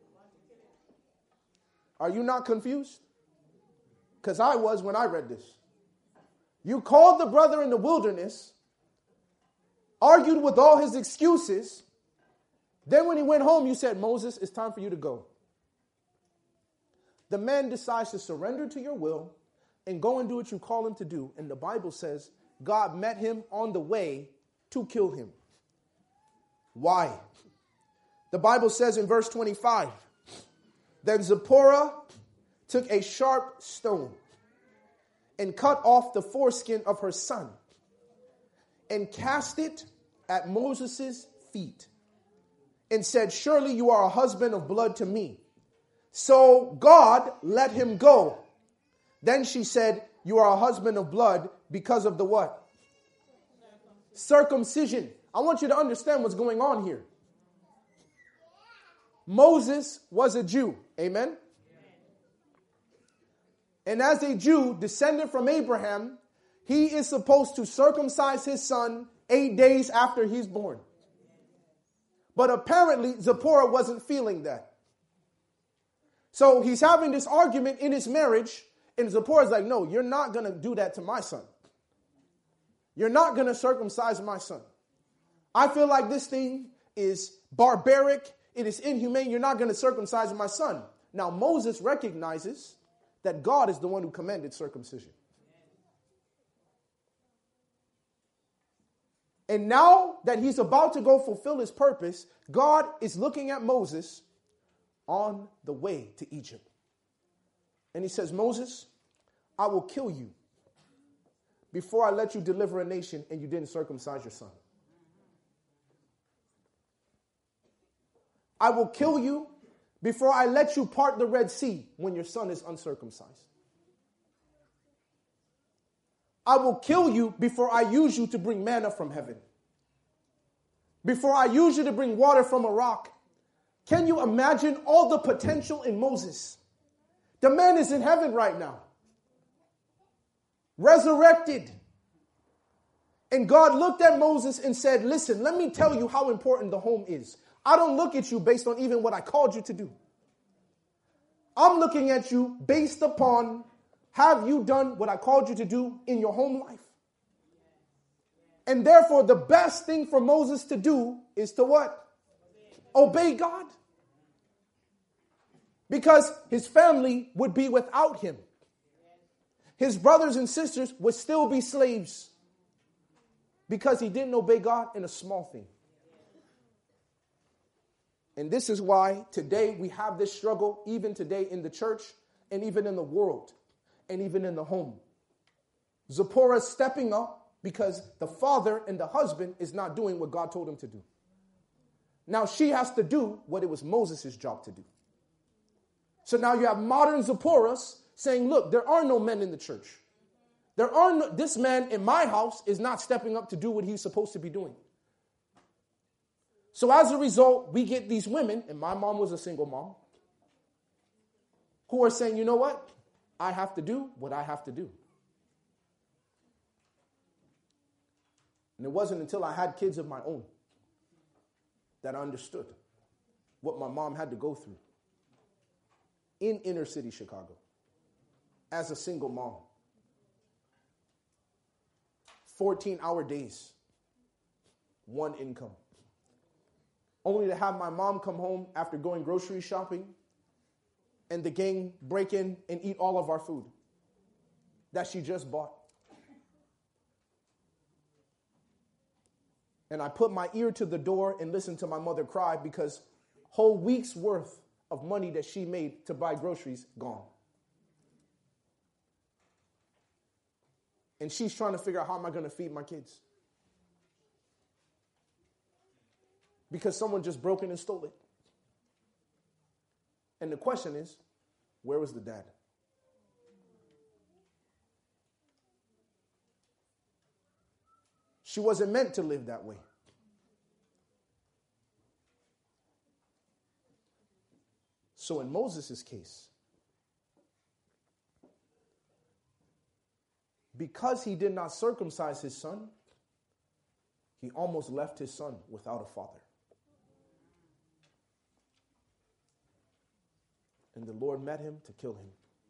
Are you not confused? Because I was when I read this. You called the brother in the wilderness, argued with all his excuses. Then when he went home, you said, Moses, it's time for you to go. The man decides to surrender to your will and go and do what you call him to do. And the Bible says God met him on the way to kill him. Why? The Bible says in verse twenty-five, then Zipporah took a sharp stone and cut off the foreskin of her son and cast it at Moses' feet and said, surely you are a husband of blood to me. So God let him go. Then she said, you are a husband of blood because of the what? Circumcision. I want you to understand what's going on here. Moses was a Jew. Amen? And as a Jew descended from Abraham, he is supposed to circumcise his son eight days after he's born. But apparently Zipporah wasn't feeling that. So he's having this argument in his marriage, and Zipporah's like, no, you're not going to do that to my son. You're not going to circumcise my son. I feel like this thing is barbaric. It is inhumane. You're not going to circumcise my son. Now, Moses recognizes that God is the one who commanded circumcision. And now that he's about to go fulfill his purpose, God is looking at Moses on the way to Egypt. And he says, Moses, I will kill you before I let you deliver a nation and you didn't circumcise your son. I will kill you before I let you part the Red Sea when your son is uncircumcised. I will kill you before I use you to bring manna from heaven. Before I use you to bring water from a rock. Can you imagine all the potential in Moses? The man is in heaven right now. Resurrected. And God looked at Moses and said, listen, let me tell you how important the home is. I don't look at you based on even what I called you to do. I'm looking at you based upon, have you done what I called you to do in your home life? And therefore, the best thing for Moses to do is to what? Obey God. Because his family would be without him. His brothers and sisters would still be slaves. Because he didn't obey God in a small thing. And this is why today we have this struggle, even today in the church, and even in the world, and even in the home. Zipporah stepping up because the father and the husband is not doing what God told him to do. Now she has to do what it was Moses' job to do. So now you have modern Zipporahs saying, look, there are no men in the church. There are no, this man in my house is not stepping up to do what he's supposed to be doing. So as a result, we get these women, and my mom was a single mom, who are saying, you know what? I have to do what I have to do. And it wasn't until I had kids of my own that I understood what my mom had to go through in inner city Chicago as a single mom. fourteen-hour days, one income. Only to have my mom come home after going grocery shopping and the gang break in and eat all of our food that she just bought. And I put my ear to the door and listened to my mother cry because whole week's worth of money that she made to buy groceries gone. And she's trying to figure out, how am I going to feed my kids? Because someone just broke in and stole it. And the question is, where was the dad? She wasn't meant to live that way. So in Moses' case, because he did not circumcise his son, he almost left his son without a father. And the Lord met him to kill him.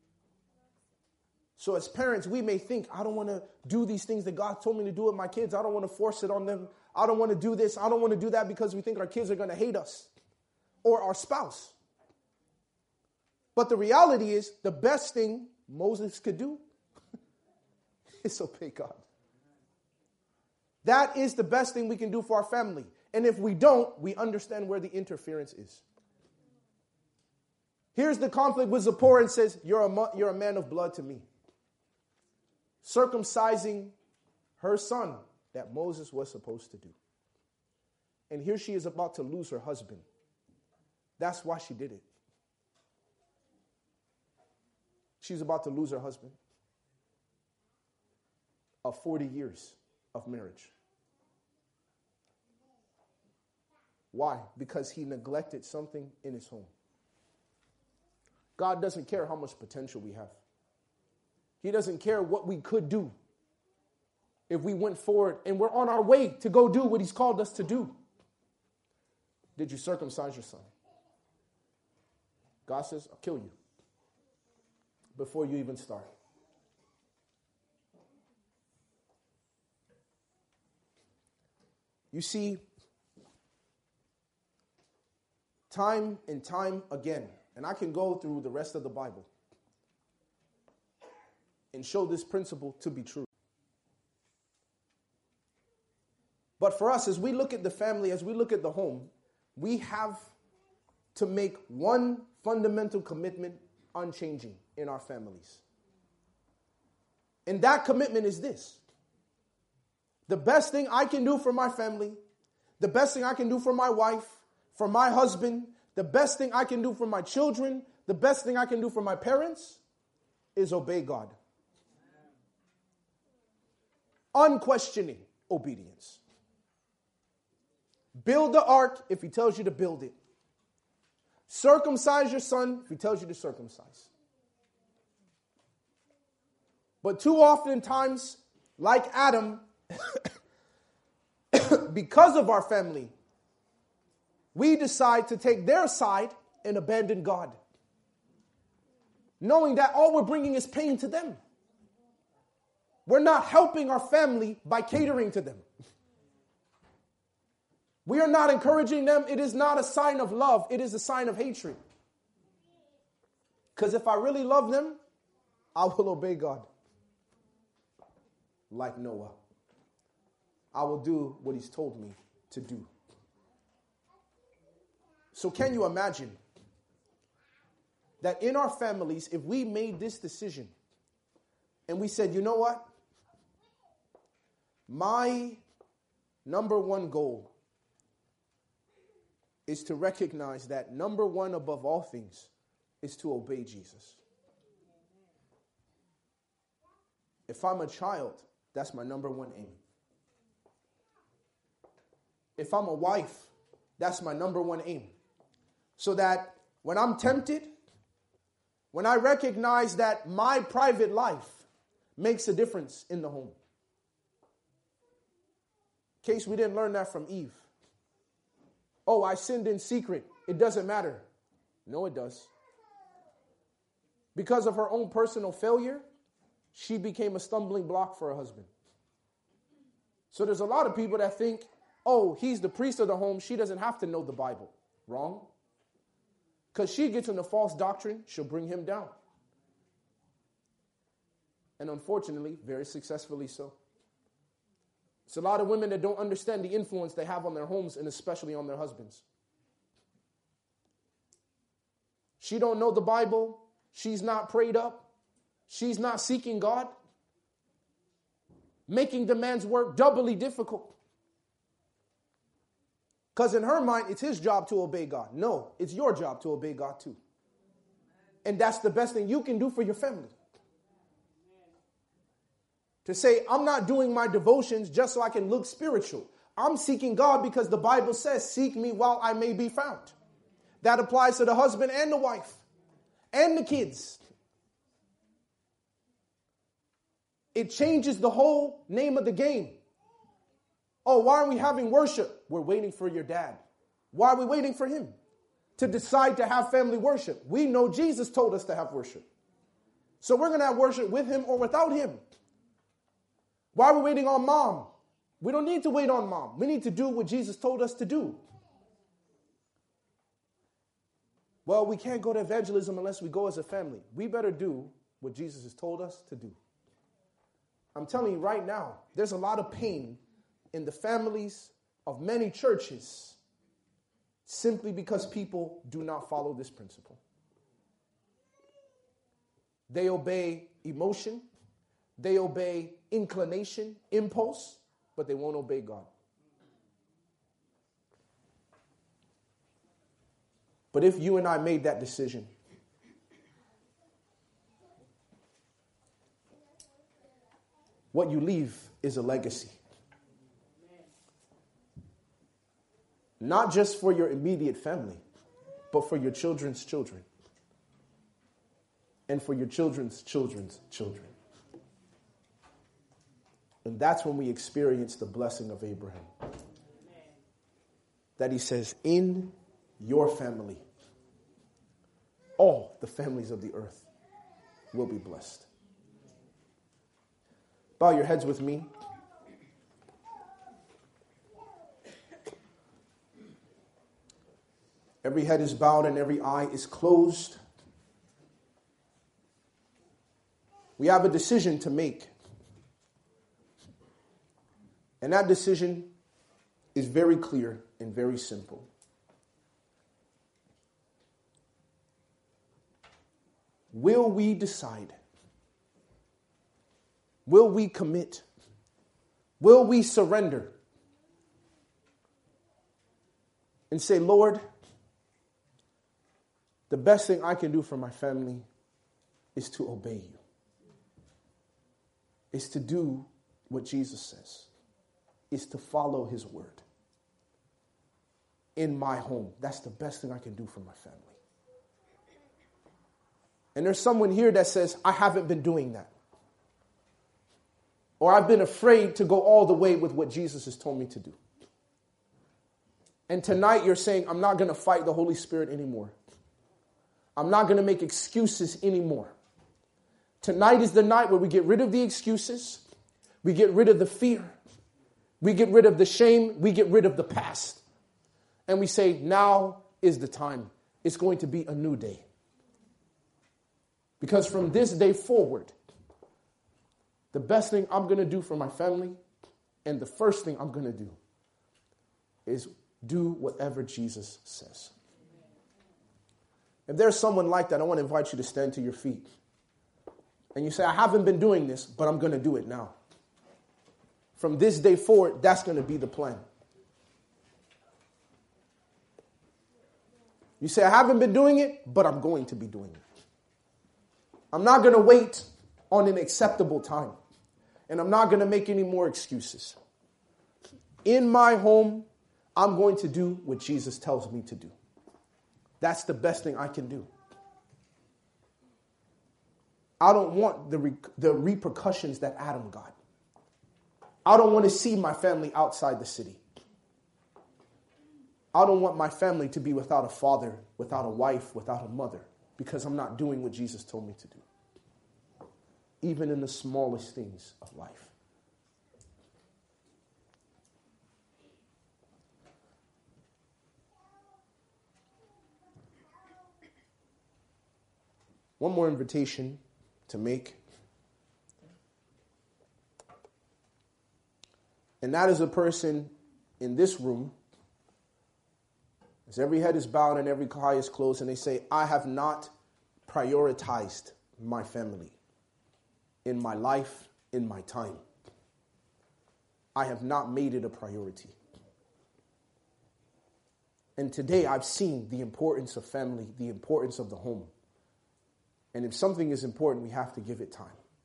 So as parents, we may think, I don't want to do these things that God told me to do with my kids. I don't want to force it on them. I don't want to do this. I don't want to do that because we think our kids are going to hate us or our spouse. But the reality is, the best thing Moses could do is obey God. That is the best thing we can do for our family. And if we don't, we understand where the interference is. Here's the conflict with Zipporah and says, you're a, you're a man of blood to me. Circumcising her son that Moses was supposed to do. And here she is about to lose her husband. That's why she did it. She's about to lose her husband of forty years of marriage. Why? Because he neglected something in his home. God doesn't care how much potential we have. He doesn't care what we could do if we went forward and we're on our way to go do what he's called us to do. Did you circumcise your son? God says, I'll kill you before you even start. You see, time and time again, and I can go through the rest of the Bible and show this principle to be true. But for us, as we look at the family, as we look at the home, we have to make one fundamental commitment unchanging in our families. And that commitment is this. The best thing I can do for my family, the best thing I can do for my wife, for my husband, the best thing I can do for my children, the best thing I can do for my parents is obey God. Unquestioning obedience. Build the ark if he tells you to build it. Circumcise your son if he tells you to circumcise. But too often times, like Adam, because of our family, we decide to take their side and abandon God, knowing that all we're bringing is pain to them. We're not helping our family by catering to them. We are not encouraging them. It is not a sign of love. It is a sign of hatred. Because if I really love them, I will obey God. Like Noah. I will do what he's told me to do. So can you imagine that in our families, if we made this decision and we said, you know what? My number one goal is to recognize that number one above all things is to obey Jesus. If I'm a child, that's my number one aim. If I'm a wife, that's my number one aim. So that when I'm tempted, when I recognize that my private life makes a difference in the home. In case we didn't learn that from Eve. Oh, I sinned in secret. It doesn't matter. No, it does. Because of her own personal failure, she became a stumbling block for her husband. So there's a lot of people that think, oh, he's the priest of the home. She doesn't have to know the Bible. Wrong. Because she gets into false doctrine, she'll bring him down. And unfortunately, very successfully so. It's a lot of women that don't understand the influence they have on their homes and especially on their husbands. She don't know the Bible. She's not prayed up. She's not seeking God. Making the man's work doubly difficult. Because in her mind, it's his job to obey God. No, it's your job to obey God too. And that's the best thing you can do for your family. To say, I'm not doing my devotions just so I can look spiritual. I'm seeking God because the Bible says, seek me while I may be found. That applies to the husband and the wife and the kids. It changes the whole name of the game. Oh, why are we having worship? We're waiting for your dad. Why are we waiting for him to decide to have family worship? We know Jesus told us to have worship. So we're going to have worship with him or without him. Why are we waiting on mom? We don't need to wait on mom. We need to do what Jesus told us to do. Well, we can't go to evangelism unless we go as a family. We better do what Jesus has told us to do. I'm telling you right now, there's a lot of pain in the families of many churches simply because people do not follow this principle. They obey emotion, they obey inclination, impulse, but they won't obey God. But if you and I made that decision, what you leave is a legacy. Not just for your immediate family, but for your children's children. And for your children's children's children. And that's when we experience the blessing of Abraham. That he says, in your family, all the families of the earth will be blessed. Bow your heads with me. Every head is bowed and every eye is closed. We have a decision to make. And that decision is very clear and very simple. Will we decide? Will we commit? Will we surrender? And say, Lord, the best thing I can do for my family is to obey you. Is to do what Jesus says. Is to follow his word. In my home. That's the best thing I can do for my family. And there's someone here that says, I haven't been doing that. Or I've been afraid to go all the way with what Jesus has told me to do. And tonight you're saying, I'm not going to fight the Holy Spirit anymore. I'm not going to make excuses anymore. Tonight is the night where we get rid of the excuses. We get rid of the fear. We get rid of the shame. We get rid of the past. And we say, now is the time. It's going to be a new day. Because from this day forward, the best thing I'm going to do for my family and the first thing I'm going to do is do whatever Jesus says. If there's someone like that, I want to invite you to stand to your feet. And you say, I haven't been doing this, but I'm going to do it now. From this day forward, that's going to be the plan. You say, I haven't been doing it, but I'm going to be doing it. I'm not going to wait on an acceptable time. And I'm not going to make any more excuses. In my home, I'm going to do what Jesus tells me to do. That's the best thing I can do. I don't want the, re- the repercussions that Adam got. I don't want to see my family outside the city. I don't want my family to be without a father, without a wife, without a mother, because I'm not doing what Jesus told me to do. Even in the smallest things of life. One more invitation to make. And that is a person in this room, as every head is bowed and every eye is closed, and they say, I have not prioritized my family in my life, in my time. I have not made it a priority. And today I've seen the importance of family, the importance of the home. And if something is important, we have to give it time.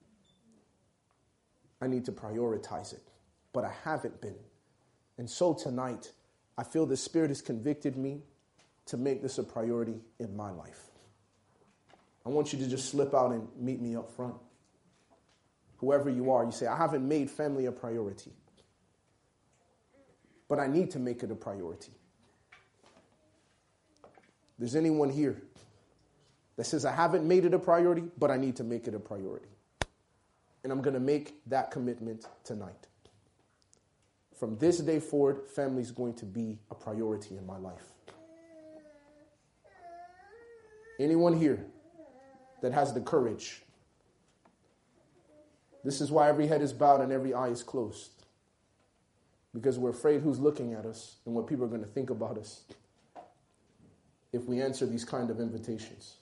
I need to prioritize it, but I haven't been. And so tonight, I feel the Spirit has convicted me to make this a priority in my life. I want you to just slip out and meet me up front. whoever you are, you say, I haven't made family a priority, but I need to make it a priority. There's anyone here that says, I haven't made it a priority, but I need to make it a priority. And I'm going to make that commitment tonight. From this day forward, family is going to be a priority in my life. Anyone here that has the courage? This is why every head is bowed and every eye is closed. Because we're afraid who's looking at us and what people are going to think about us if we answer these kind of invitations.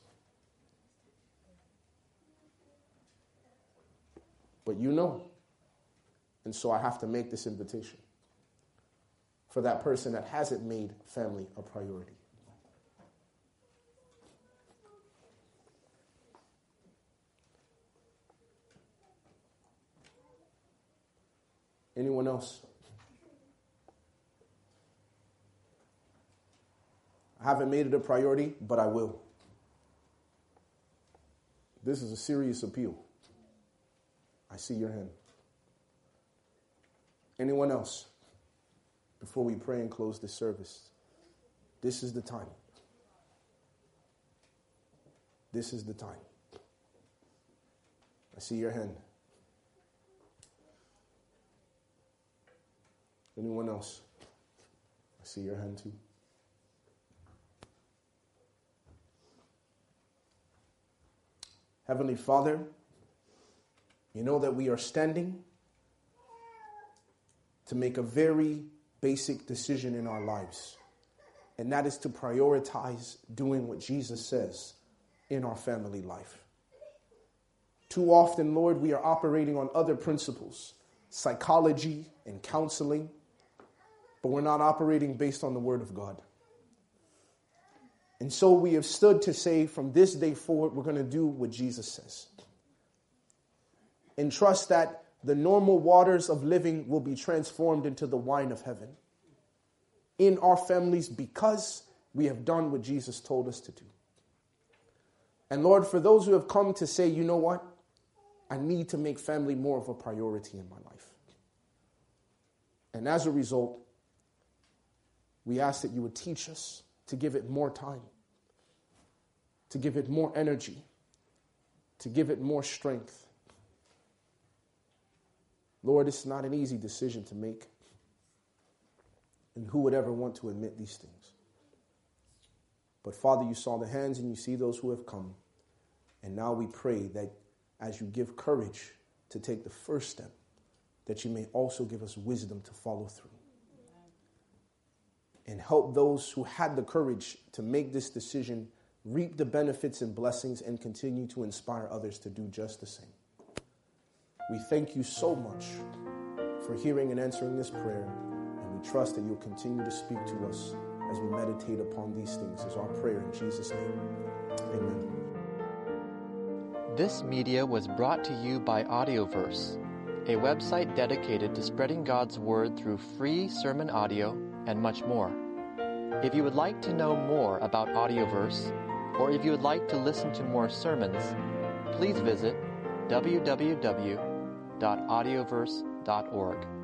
But you know. And so I have to make this invitation for that person that hasn't made family a priority. Anyone else? I haven't made it a priority, but I will. This is a serious appeal. I see your hand. Anyone else? Before we pray and close this service, this is the time. This is the time. I see your hand. Anyone else? I see your hand too. Heavenly Father, you know that we are standing to make a very basic decision in our lives, and that is to prioritize doing what Jesus says in our family life. Too often, Lord, we are operating on other principles, psychology and counseling, but we're not operating based on the Word of God. And so we have stood to say from this day forward, we're going to do what Jesus says. And trust that the normal waters of living will be transformed into the wine of heaven in our families because we have done what Jesus told us to do. And Lord, for those who have come to say, you know what? I need to make family more of a priority in my life. And as a result, we ask that you would teach us to give it more time, to give it more energy, to give it more strength. Lord, it's not an easy decision to make. And who would ever want to admit these things? But Father, you saw the hands and you see those who have come. And now we pray that as you give courage to take the first step, that you may also give us wisdom to follow through. And help those who had the courage to make this decision reap the benefits and blessings and continue to inspire others to do just the same. We thank you so much for hearing and answering this prayer, and we trust that you'll continue to speak to us as we meditate upon these things. Is our prayer in Jesus' name. Amen. This media was brought to you by Audioverse, a website dedicated to spreading God's Word through free sermon audio and much more. If you would like to know more about Audioverse, or if you would like to listen to more sermons, please visit w w w dot audioverse dot org.